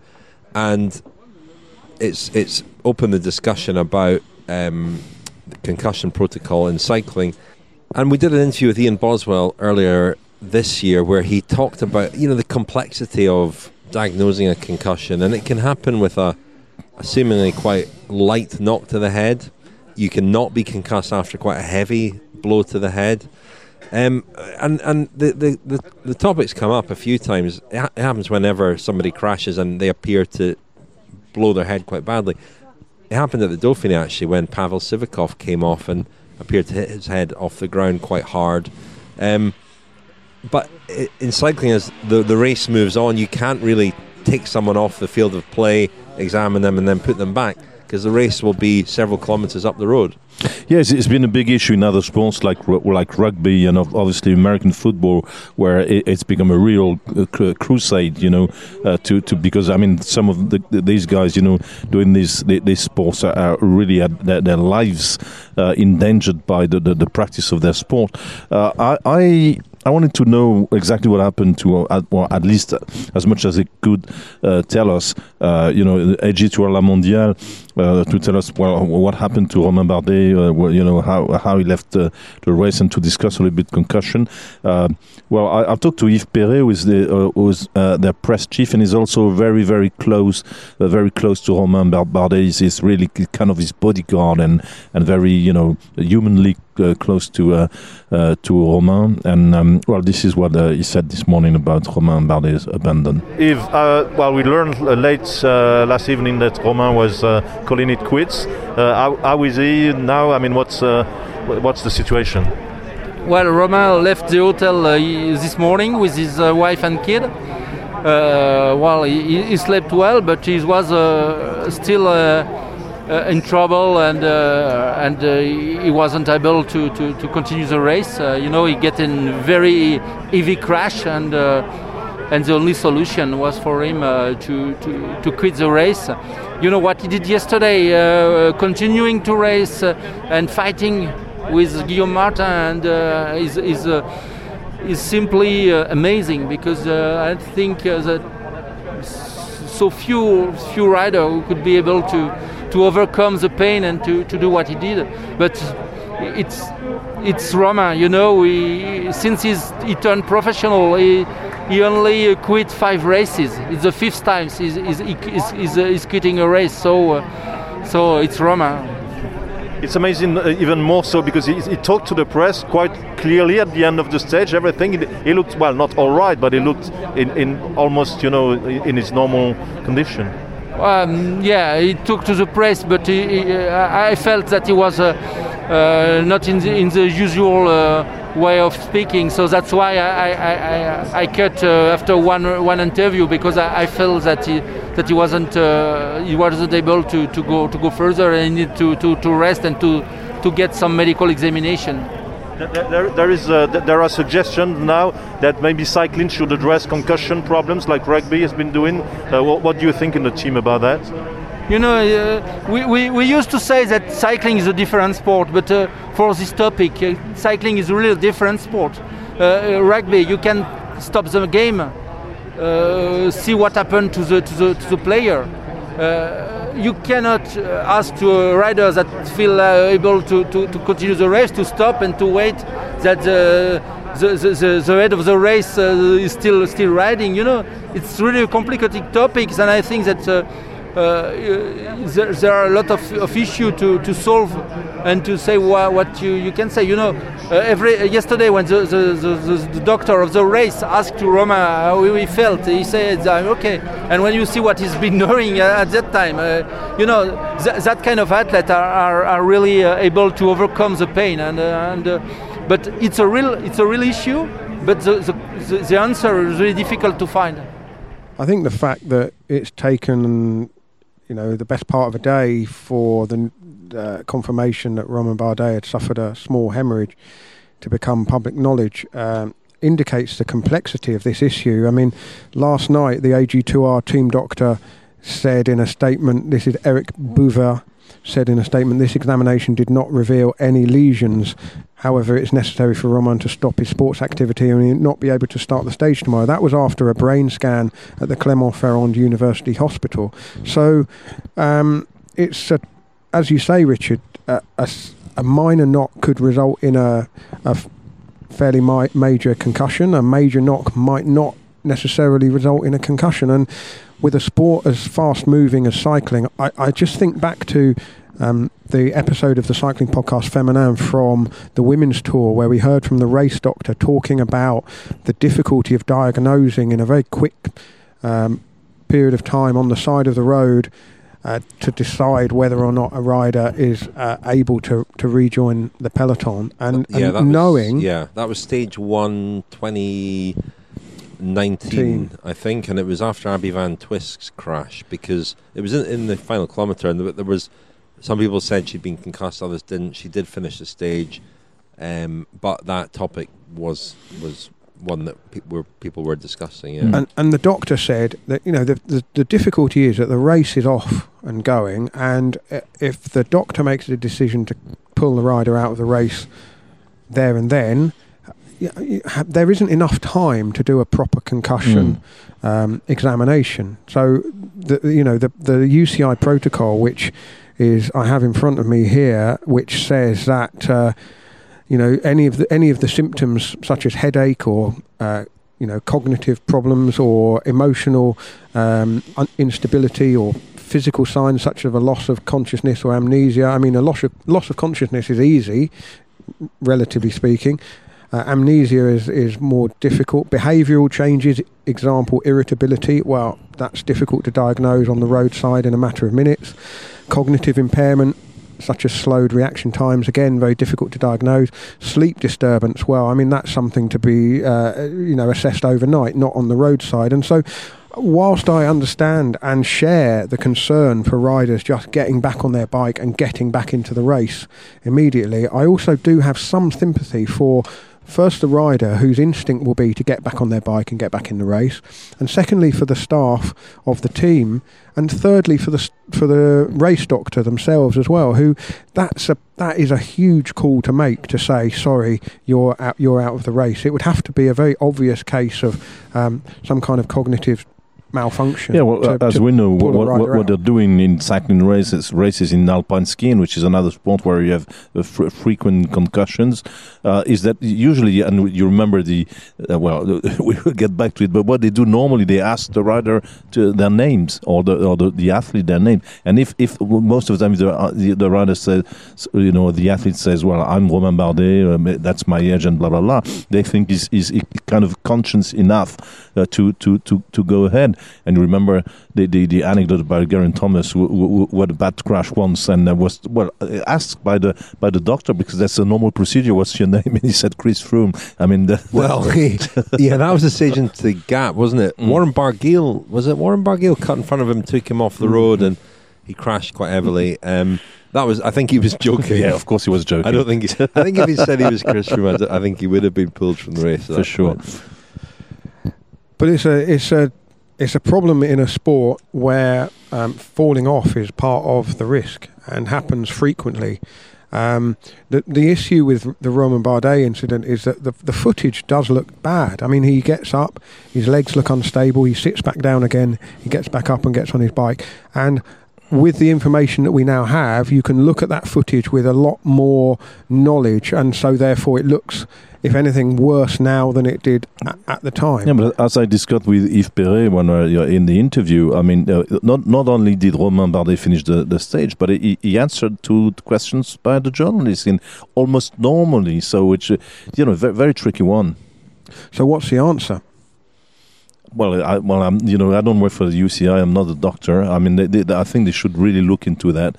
Speaker 2: it's opened the discussion about the concussion protocol in cycling. And we did an interview with Ian Boswell earlier this year where he talked about, the complexity of diagnosing a concussion, and it can happen with a seemingly quite light knock to the head. You can not be concussed after quite a heavy blow to the head. And the topic's come up a few times. It happens whenever somebody crashes and they appear to blow their head quite badly. It happened at the Dauphiné actually, when Pavel Sivakov came off and appeared to hit his head off the ground quite hard. But in cycling, as the race moves on, you can't really take someone off the field of play, examine them and then put them back. because the race will be several kilometres up the road.
Speaker 3: Yes, it's been a big issue in other sports like rugby and obviously American football, where it's become a real crusade, to because I mean some of these guys, doing these sports are really had their lives endangered by the practice of their sport. I wanted to know exactly what happened to, or at least as much as it could tell us, AG Tour La Mondiale, to tell us what happened to Romain Bardet, how he left the race, and to discuss a little bit concussion. I talked to Yves Perret, who is their press chief, and he's also very, very close to Romain Bardet. He's really kind of his bodyguard and very, humanly close to Romain. And this is what he said this morning about Romain Bardet's abandon.
Speaker 9: Yves, we learned late last evening that Romain was calling it quits. How is he now? I mean, what's the situation?
Speaker 10: Well, Romain left the hotel this morning with his wife and kid. He slept well, but he was still in trouble, and he wasn't able to continue the race. He get in very heavy crash, and the only solution was for him to quit the race. You know what he did yesterday, continuing to race and fighting with Guillaume Martin, and is simply amazing, because I think that so few riders who could be able to overcome the pain and to do what he did. But it's Romain, since he turned professional, he only quit 5 races. It's the 5th time he's quitting a race. So it's Romain.
Speaker 9: It's amazing, even more so because he talked to the press quite clearly at the end of the stage. Everything, he looked, not all right, but he looked in almost, in his normal condition.
Speaker 10: He took to the press, but I felt that he was not in the usual way of speaking. So that's why I cut after one interview, because I felt that he wasn't able to go further, and he needed to rest and to get some medical examination.
Speaker 9: There are suggestions now that maybe cycling should address concussion problems like rugby has been doing. What do you think in the team about that?
Speaker 10: We used to say that cycling is a different sport, but for this topic, cycling is really a different sport. Rugby, you can stop the game, see what happened to the player. You cannot ask to riders that feel able to continue the race to stop and to wait that the head of the race is still riding. It's really a complicated topic, and I think that there are a lot of issues to solve and to say what you can say. Yesterday when the doctor of the race asked to Romain how he felt, he said, "I'm okay." And when you see what he's been doing at that time, that kind of athletes are really able to overcome the pain. But it's a real issue. But the answer is really difficult to find.
Speaker 4: I think the fact that it's taken, the best part of a day for the confirmation that Romain Bardet had suffered a small hemorrhage to become public knowledge indicates the complexity of this issue. I mean, last night the AG2R team doctor said in a statement, this is Eric Bouvard, said in a statement, this examination did not reveal any lesions. However, it's necessary for Romain to stop his sports activity and not be able to start the stage tomorrow. That was after a brain scan at the Clermont-Ferrand University Hospital. So it's, as you say, Richard, a minor knock could result in a fairly major concussion. A major knock might not necessarily result in a concussion. And with a sport as fast-moving as cycling, I just think back to the episode of the cycling podcast Feminin from the Women's Tour, where we heard from the race doctor talking about the difficulty of diagnosing in a very quick period of time on the side of the road to decide whether or not a rider is able to rejoin the peloton. And
Speaker 2: that was stage 120. 19, I think, and it was after Abby Van Twisk's crash, because it was in the final kilometre, and there was, some people said she'd been concussed, others didn't. She did finish the stage, but that topic was one that people were discussing. Yeah.
Speaker 4: And the doctor said that, you know, the difficulty is that the race is off and going, and if the doctor makes the decision to pull the rider out of the race there and then, there isn't enough time to do a proper concussion examination. So the UCI protocol, which is I have in front of me here, which says that any of the symptoms such as headache or cognitive problems or emotional instability or physical signs such as a loss of consciousness or amnesia. I mean, a loss of consciousness is easy, relatively speaking. Amnesia is more difficult. Behavioural changes, example, irritability, well, that's difficult to diagnose on the roadside in a matter of minutes. Cognitive impairment, such as slowed reaction times, again, very difficult to diagnose. Sleep disturbance, well, I mean, that's something to be, assessed overnight, not on the roadside. And so, whilst I understand and share the concern for riders just getting back on their bike and getting back into the race immediately, I also do have some sympathy for, first, the rider whose instinct will be to get back on their bike and get back in the race, and secondly for the staff of the team, and thirdly for the race doctor themselves as well, who that is a huge call to make, to say, sorry, you're out of the race. It would have to be a very obvious case of some kind of cognitive malfunction.
Speaker 3: Yeah, well, as we know, what they're doing in cycling races in alpine skiing, which is another sport where you have frequent concussions, is that usually, and you remember we will get back to it, but what they do normally, they ask the rider their names, or the athlete their name, and if most of the time the rider says, the athlete says, well, I'm Romain Bardet, that's my age, and blah blah blah, they think is kind of conscious enough to go ahead. And remember the anecdote about Geraint Thomas, who had a bad crash once, and was asked by the doctor, because that's a normal procedure, what's your name? And he said Chris Froome. I mean, that
Speaker 2: was the stage into the gap, wasn't it? Warren Barguil cut in front of him, took him off the road, and he crashed quite heavily. I think he was joking.
Speaker 3: Yeah, of course he was joking.
Speaker 2: I think if he said he was Chris Froome, I think he would have been pulled from the race
Speaker 3: for sure.
Speaker 4: But it's a problem in a sport where falling off is part of the risk and happens frequently. The issue with the Romain Bardet incident is that the footage does look bad. I mean, he gets up, his legs look unstable, he sits back down again, he gets back up and gets on his bike. And with the information that we now have, you can look at that footage with a lot more knowledge, and so therefore it looks, if anything, worse now than it did at the time.
Speaker 3: Yeah, but as I discussed with Yves Perret when in the interview, I mean, not only did Romain Bardet finish the stage, but he answered to questions by the journalists in almost normally, so which very, very tricky one.
Speaker 4: So what's the answer?
Speaker 3: Well, I don't work for the UCI. I'm not a doctor. I mean, I think they should really look into that.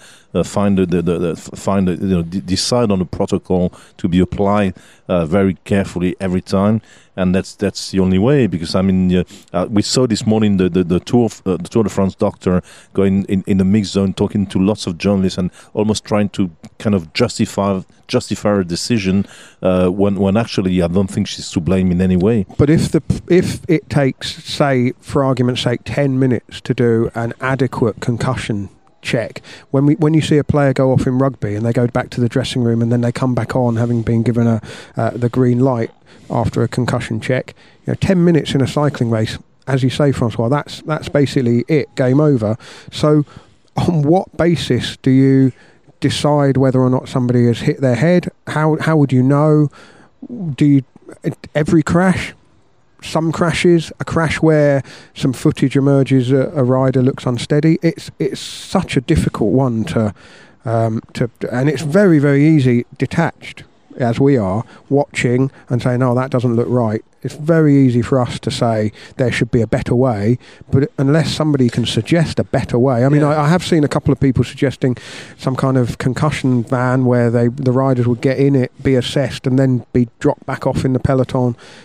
Speaker 3: Decide on a protocol to be applied very carefully every time, and that's the only way. Because I mean, we saw this morning the Tour de France doctor going in the mixed zone, talking to lots of journalists and almost trying to kind of justify her decision when actually I don't think she's to blame in any way.
Speaker 4: But if it takes, say, for argument's sake, 10 minutes to do an adequate concussion check, when you see a player go off in rugby and they go back to the dressing room and then they come back on having been given the green light after a concussion check, 10 minutes in a cycling race, as you say, Francois, that's basically it, game over. So on what basis do you decide whether or not somebody has hit their head? How would you know? Every crash? Some crashes, a crash where some footage emerges, a rider looks unsteady. It's such a difficult one to and it's very, very easy, detached as we are, watching and saying, "No, that doesn't look right." It's very easy for us to say there should be a better way, but unless somebody can suggest a better way, I mean, I have seen a couple of people suggesting some kind of concussion van where the riders would get in it, be assessed, and then be dropped back off in the peloton.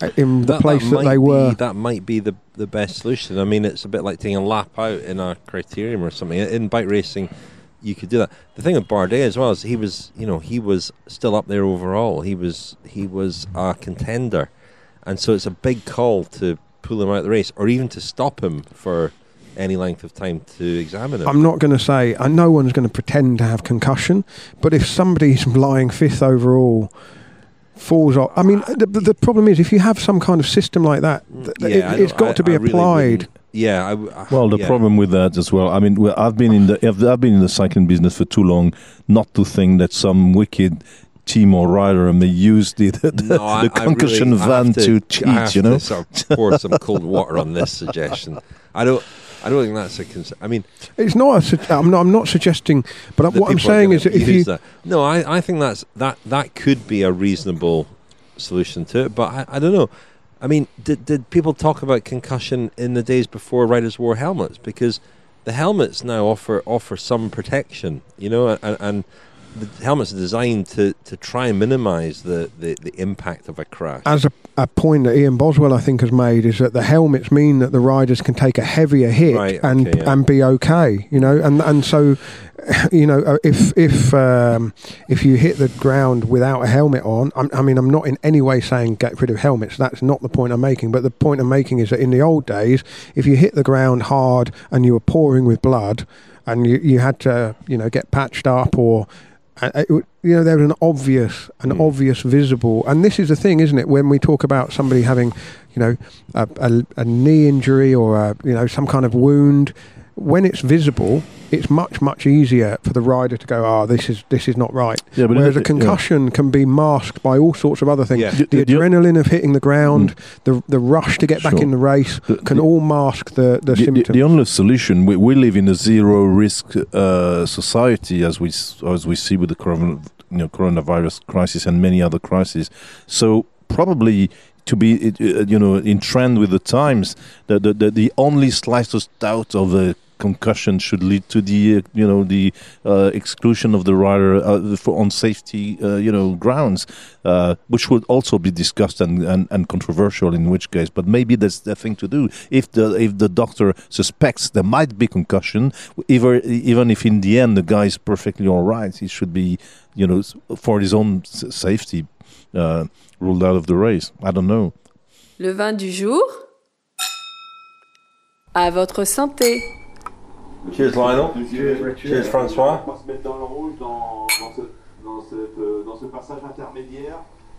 Speaker 4: in the place that they were.
Speaker 2: That might be the best solution. I mean, it's a bit like taking a lap out in a criterium or something. In bike racing, you could do that. The thing with Bardet as well is he was still up there overall. He was a contender, and so it's a big call to pull him out of the race, or even to stop him for any length of time to examine him.
Speaker 4: I'm not going to say, no one's going to pretend to have concussion, but if somebody's lying 5th overall, falls off. I mean, the problem is if you have some kind of system like that, it's got to be applied.
Speaker 3: The problem with that as well. I mean, I've been in the cycling business for too long not to think that some wicked team or rider may use the concussion van to cheat.
Speaker 2: I have to sort of pour some cold water on this suggestion. I don't think that's a concern. I mean,
Speaker 4: it's not. I'm not suggesting. But what I'm saying is, that if you
Speaker 2: I think that could be a reasonable solution to it. But I don't know. I mean, did people talk about concussion in the days before riders wore helmets? Because the helmets now offer some protection, and the helmets are designed to try and minimise the impact of a crash.
Speaker 4: As a point that Ian Boswell, I think, has made, is that the helmets mean that the riders can take a heavier hit and be okay, and so, if you hit the ground without a helmet on, I'm not in any way saying get rid of helmets. That's not the point I'm making. But the point I'm making is that in the old days, if you hit the ground hard and you were pouring with blood, and you had to, get patched up or there was an obvious visible, and this is the thing, isn't it? When we talk about somebody having, a knee injury or some kind of wound, when it's visible, it's much easier for the rider to go, this is not right. Yeah, but whereas a concussion can be masked by all sorts of other things. Yeah. The adrenaline of hitting the ground, the rush to get back in the race can all mask the symptoms.
Speaker 3: The only solution, we live in a zero risk society, as we see with the coronavirus crisis and many other crises. So probably to be in trend with the times, the only slightest doubt of a concussion should lead to the exclusion of the rider on safety grounds, which would also be discussed and controversial, in which case. But maybe that's the thing to do. If the doctor suspects there might be concussion, even if in the end the guy is perfectly all right, he should be for his own safety ruled out of the race. I don't know.
Speaker 1: Le vin du jour. À votre santé.
Speaker 2: Cheers, Lionel. Cheers, Francois.
Speaker 11: On va se mettre dans le rouge dans ce passage intermédiaire.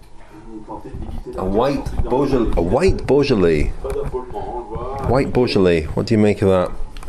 Speaker 2: A white Beaujolais. White Beaujolais. What do you make of that?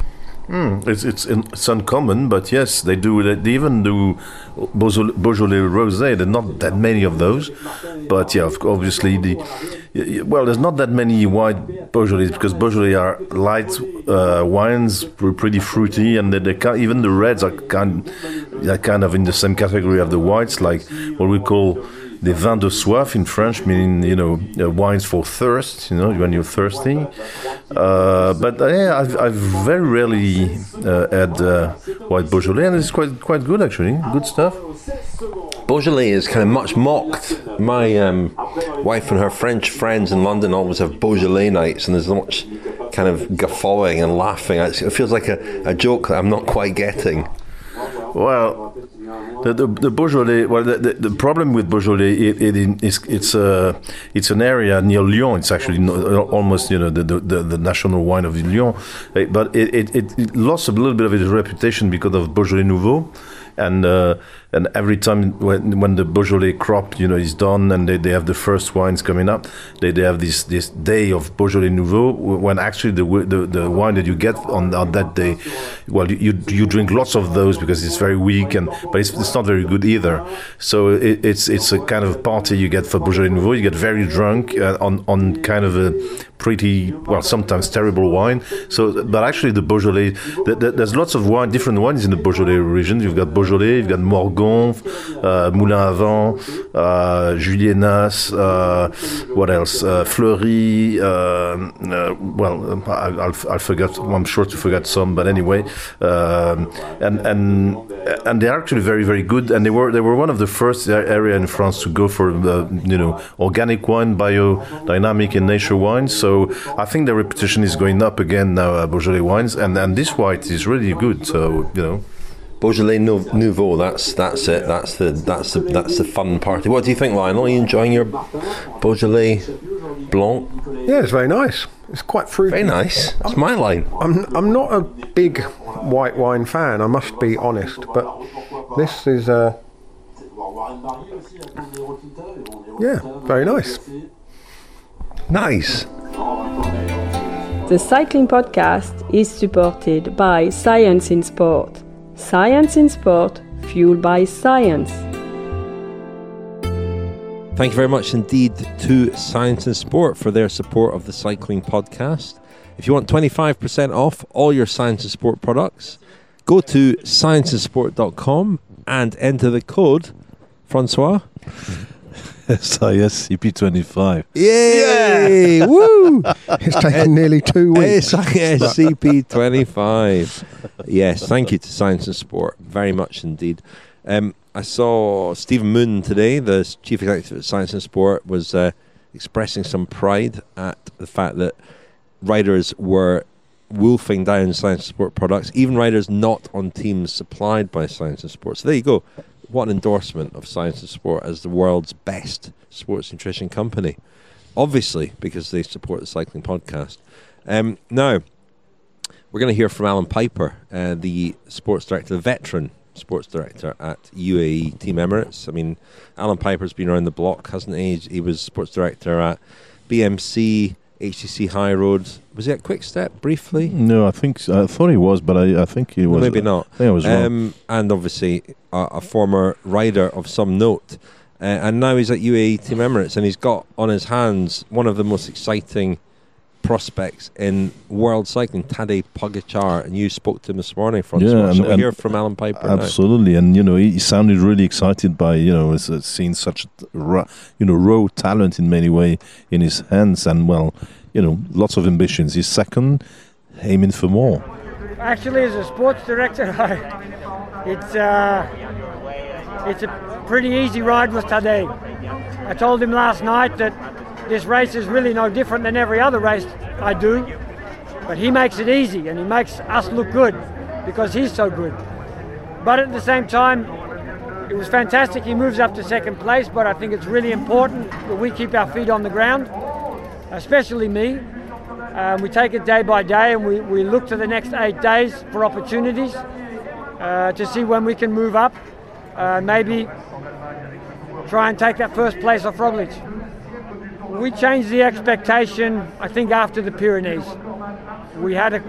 Speaker 3: It's uncommon, but yes, they do. They even do Beaujolais rosé. There are not that many of those, but yeah, obviously there's not that many white Beaujolais because Beaujolais are light wines, pretty fruity, and even the reds are kind of in the same category of the whites, like what we call the vins de soif in French, meaning wines for thirst. When you're thirsty. But I've very rarely had white Beaujolais, and it's quite good actually. Good stuff.
Speaker 2: Beaujolais is kind of much mocked. My wife and her French friends in London always have Beaujolais nights, and there's much kind of guffawing and laughing. It feels like a joke that I'm not quite getting.
Speaker 3: Well, the Beaujolais. Well, the problem with Beaujolais, it's an area near Lyon. It's actually almost the national wine of Lyon, but it lost a little bit of its reputation because of Beaujolais Nouveau. And every time when the Beaujolais crop is done and they have the first wines coming up, they have this day of Beaujolais Nouveau when actually the wine that you get on that day, well, you drink lots of those because it's very weak but it's not very good either. So it's a kind of party you get for Beaujolais Nouveau. You get very drunk on kind of a pretty, well, sometimes terrible wine. But actually the Beaujolais, there's lots of different wines in the Beaujolais region. You've got Beaujolais, you've got Morgon, Gonf, Moulin à Vent, Julienas, what else? Fleury. I'll forget. I'm sure to forget some, but anyway, and they're actually very, very good. And they were one of the first area in France to go for organic wine, biodynamic and nature wine. So I think the reputation is going up again now. Beaujolais wines, and this white is really good. So
Speaker 2: Beaujolais Nouveau. That's it. That's the fun party. What do you think, Lionel? Are you enjoying your Beaujolais Blanc?
Speaker 4: Yeah, it's very nice. It's quite fruity.
Speaker 2: Very nice. It's my line.
Speaker 4: I'm not a big white wine fan, I must be honest, but this is very nice.
Speaker 2: Nice.
Speaker 1: The Cycling Podcast is supported by Science in Sport. Science in Sport, fueled by science.
Speaker 2: Thank you very much indeed to Science in Sport for their support of the Cycling Podcast. If you want 25% off all your Science in Sport products, go to scienceinsport.com and enter the code, Francois.
Speaker 3: SISCP25.
Speaker 2: Yay! Woo!
Speaker 4: It's taken nearly 2 weeks.
Speaker 2: SISCP25. Yes, thank you to Science and Sport very much indeed. I saw Stephen Moon today, the chief executive at Science and Sport, was expressing some pride at the fact that riders were wolfing down Science and Sport products, even riders not on teams supplied by Science and Sport. So there you go. What an endorsement of Science and Sport as the world's best sports nutrition company. Obviously, because they support the Cycling Podcast. Now, we're going to hear from Alan Piper, the sports director, the veteran sports director at UAE Team Emirates. I mean, Alan Piper's been around the block, hasn't he? He was sports director at BMC, HTC High Road. Was he at Quick Step briefly?
Speaker 3: No, I thought he was, but I think he was.
Speaker 2: Maybe not.
Speaker 3: I think I was wrong.
Speaker 2: And obviously a former rider of some note. And now he's at UAE Team Emirates, and he's got on his hands one of the most exciting prospects in world cycling, Tadej Pogačar, and you spoke to him this morning, Francois. So we'll hear from Alan Piper.
Speaker 3: Absolutely, now. And he sounded really excited by seeing such raw talent in many ways in his hands, and lots of ambitions. He's second, aiming for more.
Speaker 12: Actually, as a sports director, it's a pretty easy ride with Tadej. I told him last night that this race is really no different than every other race I do, but he makes it easy and he makes us look good because he's so good. But at the same time, it was fantastic. He moves up to second place, but I think it's really important that we keep our feet on the ground, especially me. We take it day by day, and we look to the next 8 days for opportunities to see when we can move up, maybe try and take that first place off Roglic. We changed the expectation, I think, after the Pyrenees. We had a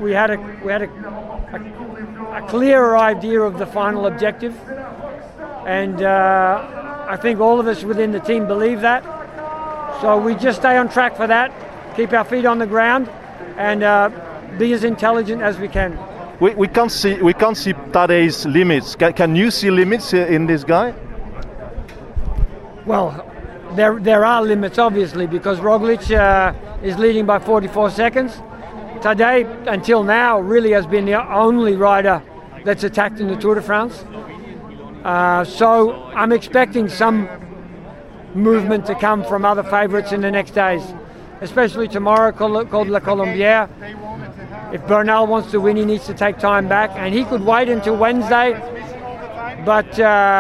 Speaker 12: clearer idea of the final objective, and I think all of us within the team believe that. So we just stay on track for that, keep our feet on the ground, and be as intelligent as we can.
Speaker 9: We can't see Tadej's limits. Can you see limits in this guy?
Speaker 12: Well, there are limits, obviously, because Roglic is leading by 44 seconds. Tadej, until now, really has been the only rider that's attacked in the Tour de France. So I'm expecting some movement to come from other favourites in the next days, especially tomorrow, called La Colombière. If Bernal wants to win, he needs to take time back, and he could wait until Wednesday. But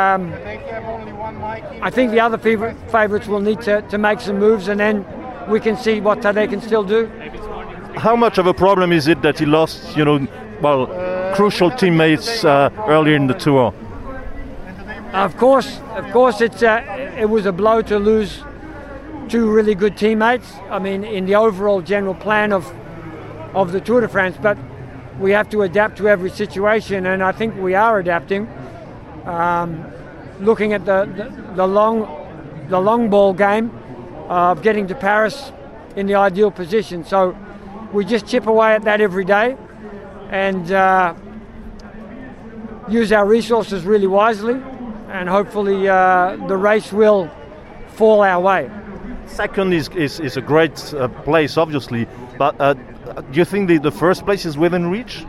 Speaker 12: I think the other favourites will need to make some moves, and then we can see what Tadej can still do.
Speaker 9: How much of a problem is it that he lost, crucial teammates earlier in the Tour?
Speaker 12: Of course, it was a blow to lose 2 really good teammates. I mean, in the overall general plan of the Tour de France, but we have to adapt to every situation, and I think we are adapting. Looking at the long ball game of getting to Paris in the ideal position. So we just chip away at that every day and use our resources really wisely. and hopefully the race will fall our way.
Speaker 9: Second is a great place, obviously, but do you think the first place is within reach?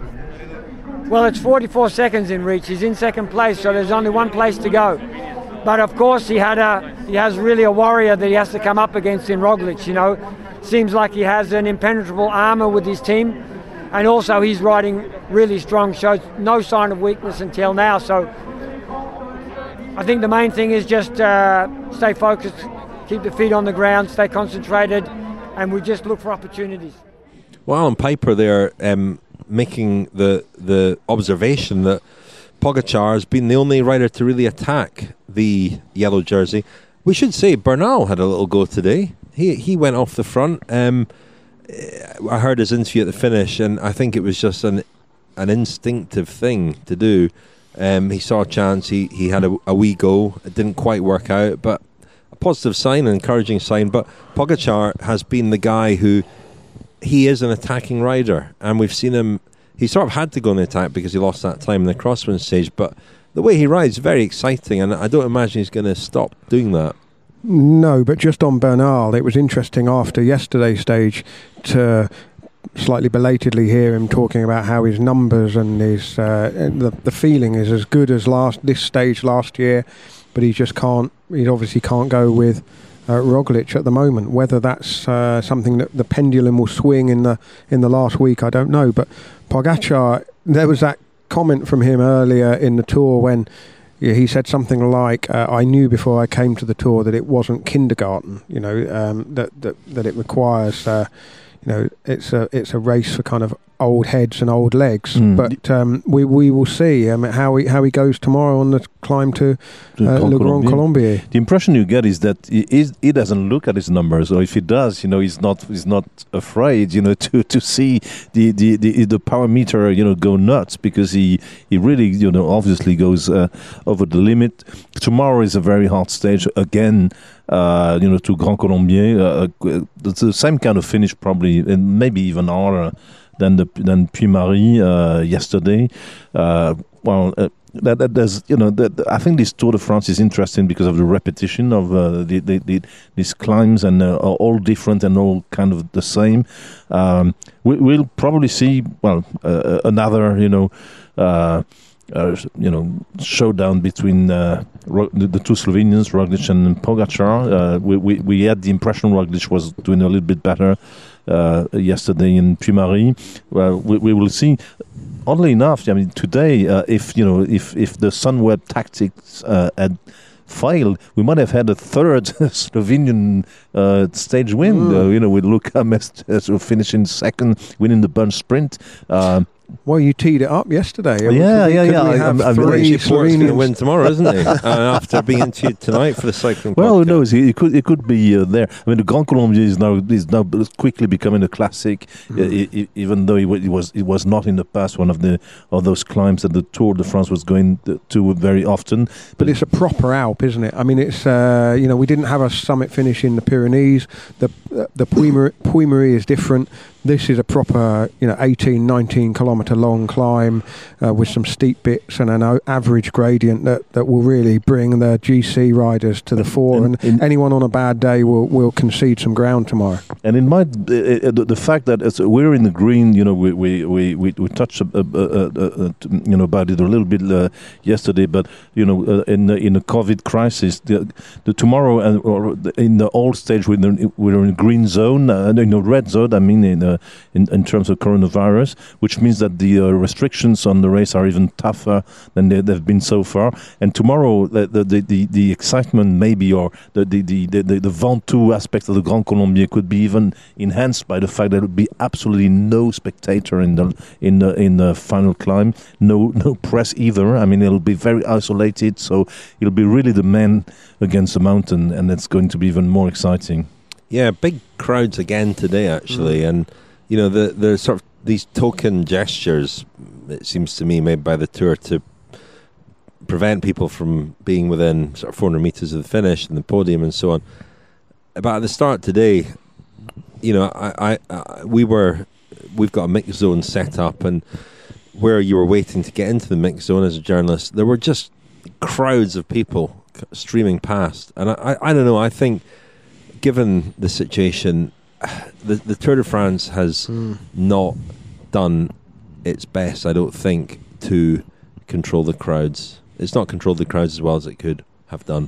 Speaker 12: Well, it's 44 seconds in reach. He's in second place, so there's only one place to go. But of course, he has really a warrior that he has to come up against in Roglic. You know, seems like he has an impenetrable armour with his team, and also he's riding really strong. Shows no sign of weakness until now. So I think the main thing is just stay focused, keep the feet on the ground, stay concentrated, and we just look for opportunities.
Speaker 2: Well, Alan Piper there making the observation that Pogacar has been the only rider to really attack the yellow jersey. We should say Bernal had a little go today. He went off the front. I heard his interview at the finish, and I think it was just an instinctive thing to do. He saw a chance. He had a wee go. It didn't quite work out, but a positive sign, an encouraging sign. But Pogacar has been the guy who, he is an attacking rider, and we've seen him. He sort of had to go on the attack because he lost that time in the crosswind stage, but the way he rides is very exciting, and I don't imagine he's going to stop doing that.
Speaker 4: No, but just on Bernal, it was interesting after yesterday's stage to slightly belatedly hear him talking about how his numbers and his the feeling is as good as this stage last year, but he obviously can't go with Roglic at the moment. Whether that's something that the pendulum will swing in the last week, I don't know. But Pogacar, there was that comment from him earlier in the Tour when he said something like, "I knew before I came to the Tour that it wasn't kindergarten. You know, that it requires." It's a race for kind of old heads and old legs, but we will see how he goes tomorrow on the climb to Le Grand Colombier.
Speaker 3: The impression you get is that he doesn't look at his numbers, or if he does, he's not afraid, to see the power meter, go nuts, because he really, obviously goes over the limit. Tomorrow is a very hard stage again. To Grand Colombier, it's the same kind of finish probably, and maybe even harder than Puy-Marie yesterday. There's, I think this Tour de France is interesting because of the repetition of these climbs, and all different and all kind of the same. We'll probably see another showdown between the two Slovenians, Roglic and Pogacar. We had the impression Roglic was doing a little bit better yesterday in Puy-Marie. We will see. Oddly enough, I mean, today, if the Sunweb tactics had failed, we might have had a third Slovenian stage win. With Luka Mestre finishing second, winning the bunch sprint.
Speaker 4: Well, you teed it up yesterday.
Speaker 2: Yeah. I'm pretty sure he's going to win tomorrow, isn't he? After being interviewed tonight for the cycling podcast.
Speaker 3: Well, who knows? He could be there. I mean, the Grand Colombier is now quickly becoming a classic, even though it was not in the past one of those climbs that the Tour de France was going to very often.
Speaker 4: But it's a proper Alp, isn't it? I mean, it's we didn't have a summit finish in the Pyrenees. The Puy-Marie is different. This is a proper, 18, 19 kilometre long climb with some steep bits and an average gradient that will really bring the GC riders to the fore. And anyone on a bad day will concede some ground tomorrow.
Speaker 3: And it might the fact that we're in the green, we touched about it a little bit yesterday, but in the COVID crisis, the tomorrow or in the old stage we're in a green zone, in a red zone. I mean in terms of coronavirus, which means that the restrictions on the race are even tougher than they've been so far. And tomorrow, the excitement maybe, or the Ventoux aspect of the Grand Colombier could be even enhanced by the fact that there would be absolutely no spectator in the final climb, no press either. I mean, it'll be very isolated, so it'll be really the man against the mountain, and it's going to be even more exciting.
Speaker 2: Yeah, big crowds again today, actually, and the sort of these token gestures, it seems to me, made by the Tour to prevent people from being within sort of 400 metres of the finish and the podium and so on. But at the start today, we've got a mixed zone set up, and where you were waiting to get into the mixed zone as a journalist, there were just crowds of people streaming past. And I don't know, I think given the situation, the Tour de France has not done its best, I don't think, to control the crowds. It's not controlled the crowds as well as it could have done.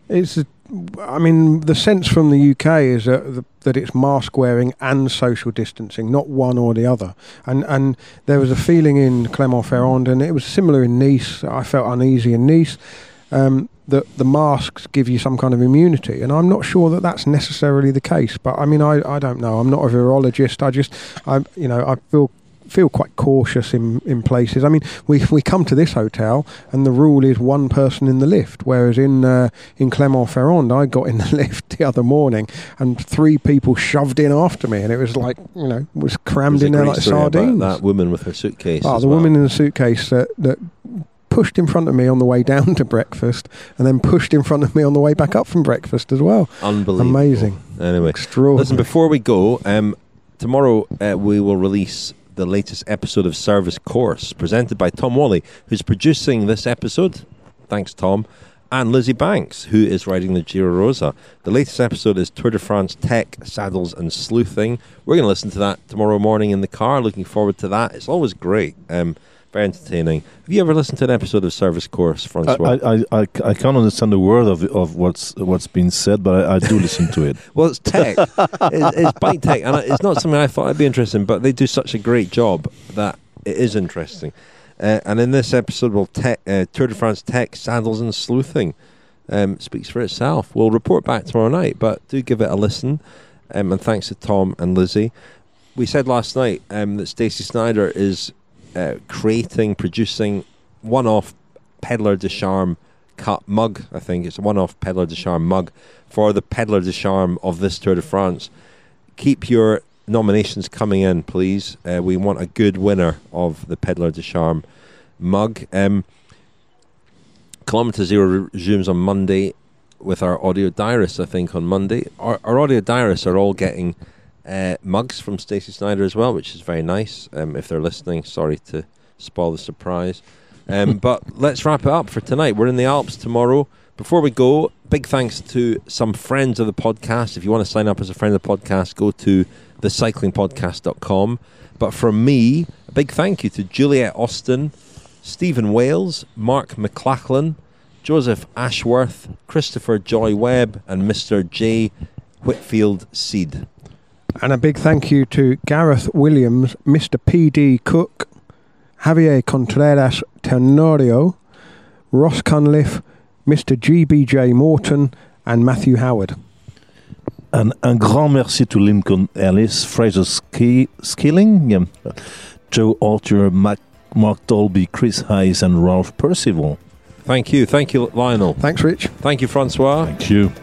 Speaker 4: The sense from the UK is that it's mask wearing and social distancing, not one or the other. And there was a feeling in Clermont-Ferrand, and it was similar in Nice. I felt uneasy in Nice. That the masks give you some kind of immunity, and I'm not sure that that's necessarily the case. But I don't know. I'm not a virologist. I feel quite cautious in places. I mean, we come to this hotel and the rule is one person in the lift, whereas in Clermont-Ferrand, I got in the lift the other morning and 3 people shoved in after me, and it was like, was crammed in there like sardines.
Speaker 2: That woman with her suitcase.
Speaker 4: Woman in the suitcase that pushed in front of me on the way down to breakfast and then pushed in front of me on the way back up from breakfast as well.
Speaker 2: Unbelievable.
Speaker 4: Amazing.
Speaker 2: Anyway,
Speaker 4: extraordinary.
Speaker 2: Listen, before we go, tomorrow we will release the latest episode of Service Course, presented by Tom Wally, who's producing this episode. Thanks, Tom. And Lizzie Banks, who is riding the Giro Rosa. The latest episode is Tour de France Tech, Saddles and Sleuthing. We're going to listen to that tomorrow morning in the car. Looking forward to that. It's always great. Very entertaining. Have you ever listened to an episode of Service Course, Francois?
Speaker 3: I can't understand a word of what's been said, but I do listen to it.
Speaker 2: Well, it's tech. it's bike tech, and it's not something I thought I'd be interested in, but they do such a great job that it is interesting. And in this episode, Tour de France Tech, Saddles and Sleuthing speaks for itself. We'll report back tomorrow night, but do give it a listen. And thanks to Tom and Lizzie. We said last night that Stacey Snider is producing one-off Pedlar de Charme cut mug. I think it's a one-off Pedlar de Charme mug for the Pedlar de Charme of this Tour de France. Keep your nominations coming in, please. We want a good winner of the Pedlar de Charme mug. Kilometre Zero resumes on Monday with our audio diarists, I think, on Monday. Our audio diarists are all getting mugs from Stacey Snider as well, which is very nice. If they're listening, sorry to spoil the surprise. But let's wrap it up for tonight. We're in the Alps tomorrow. Before we go, big thanks to some friends of the podcast. If you want to sign up as a friend of the podcast, go to thecyclingpodcast.com. But from me, a big thank you to Juliet Austin, Stephen Wales, Mark McLachlan, Joseph Ashworth, Christopher Joy Webb, and Mr. J. Whitfield Seed.
Speaker 4: And a big thank you to Gareth Williams, Mr. P.D. Cook, Javier Contreras Tenorio, Ross Cunliffe, Mr. G.B.J. Morton, and Matthew Howard.
Speaker 3: And un grand merci to Lincoln Ellis, Fraser Skilling, Joe Archer, Mark Dolby, Chris Hayes, and Ralph Percival.
Speaker 2: Thank you. Thank you, Lionel.
Speaker 4: Thanks, Rich.
Speaker 2: Thank you, Francois.
Speaker 3: Thank you.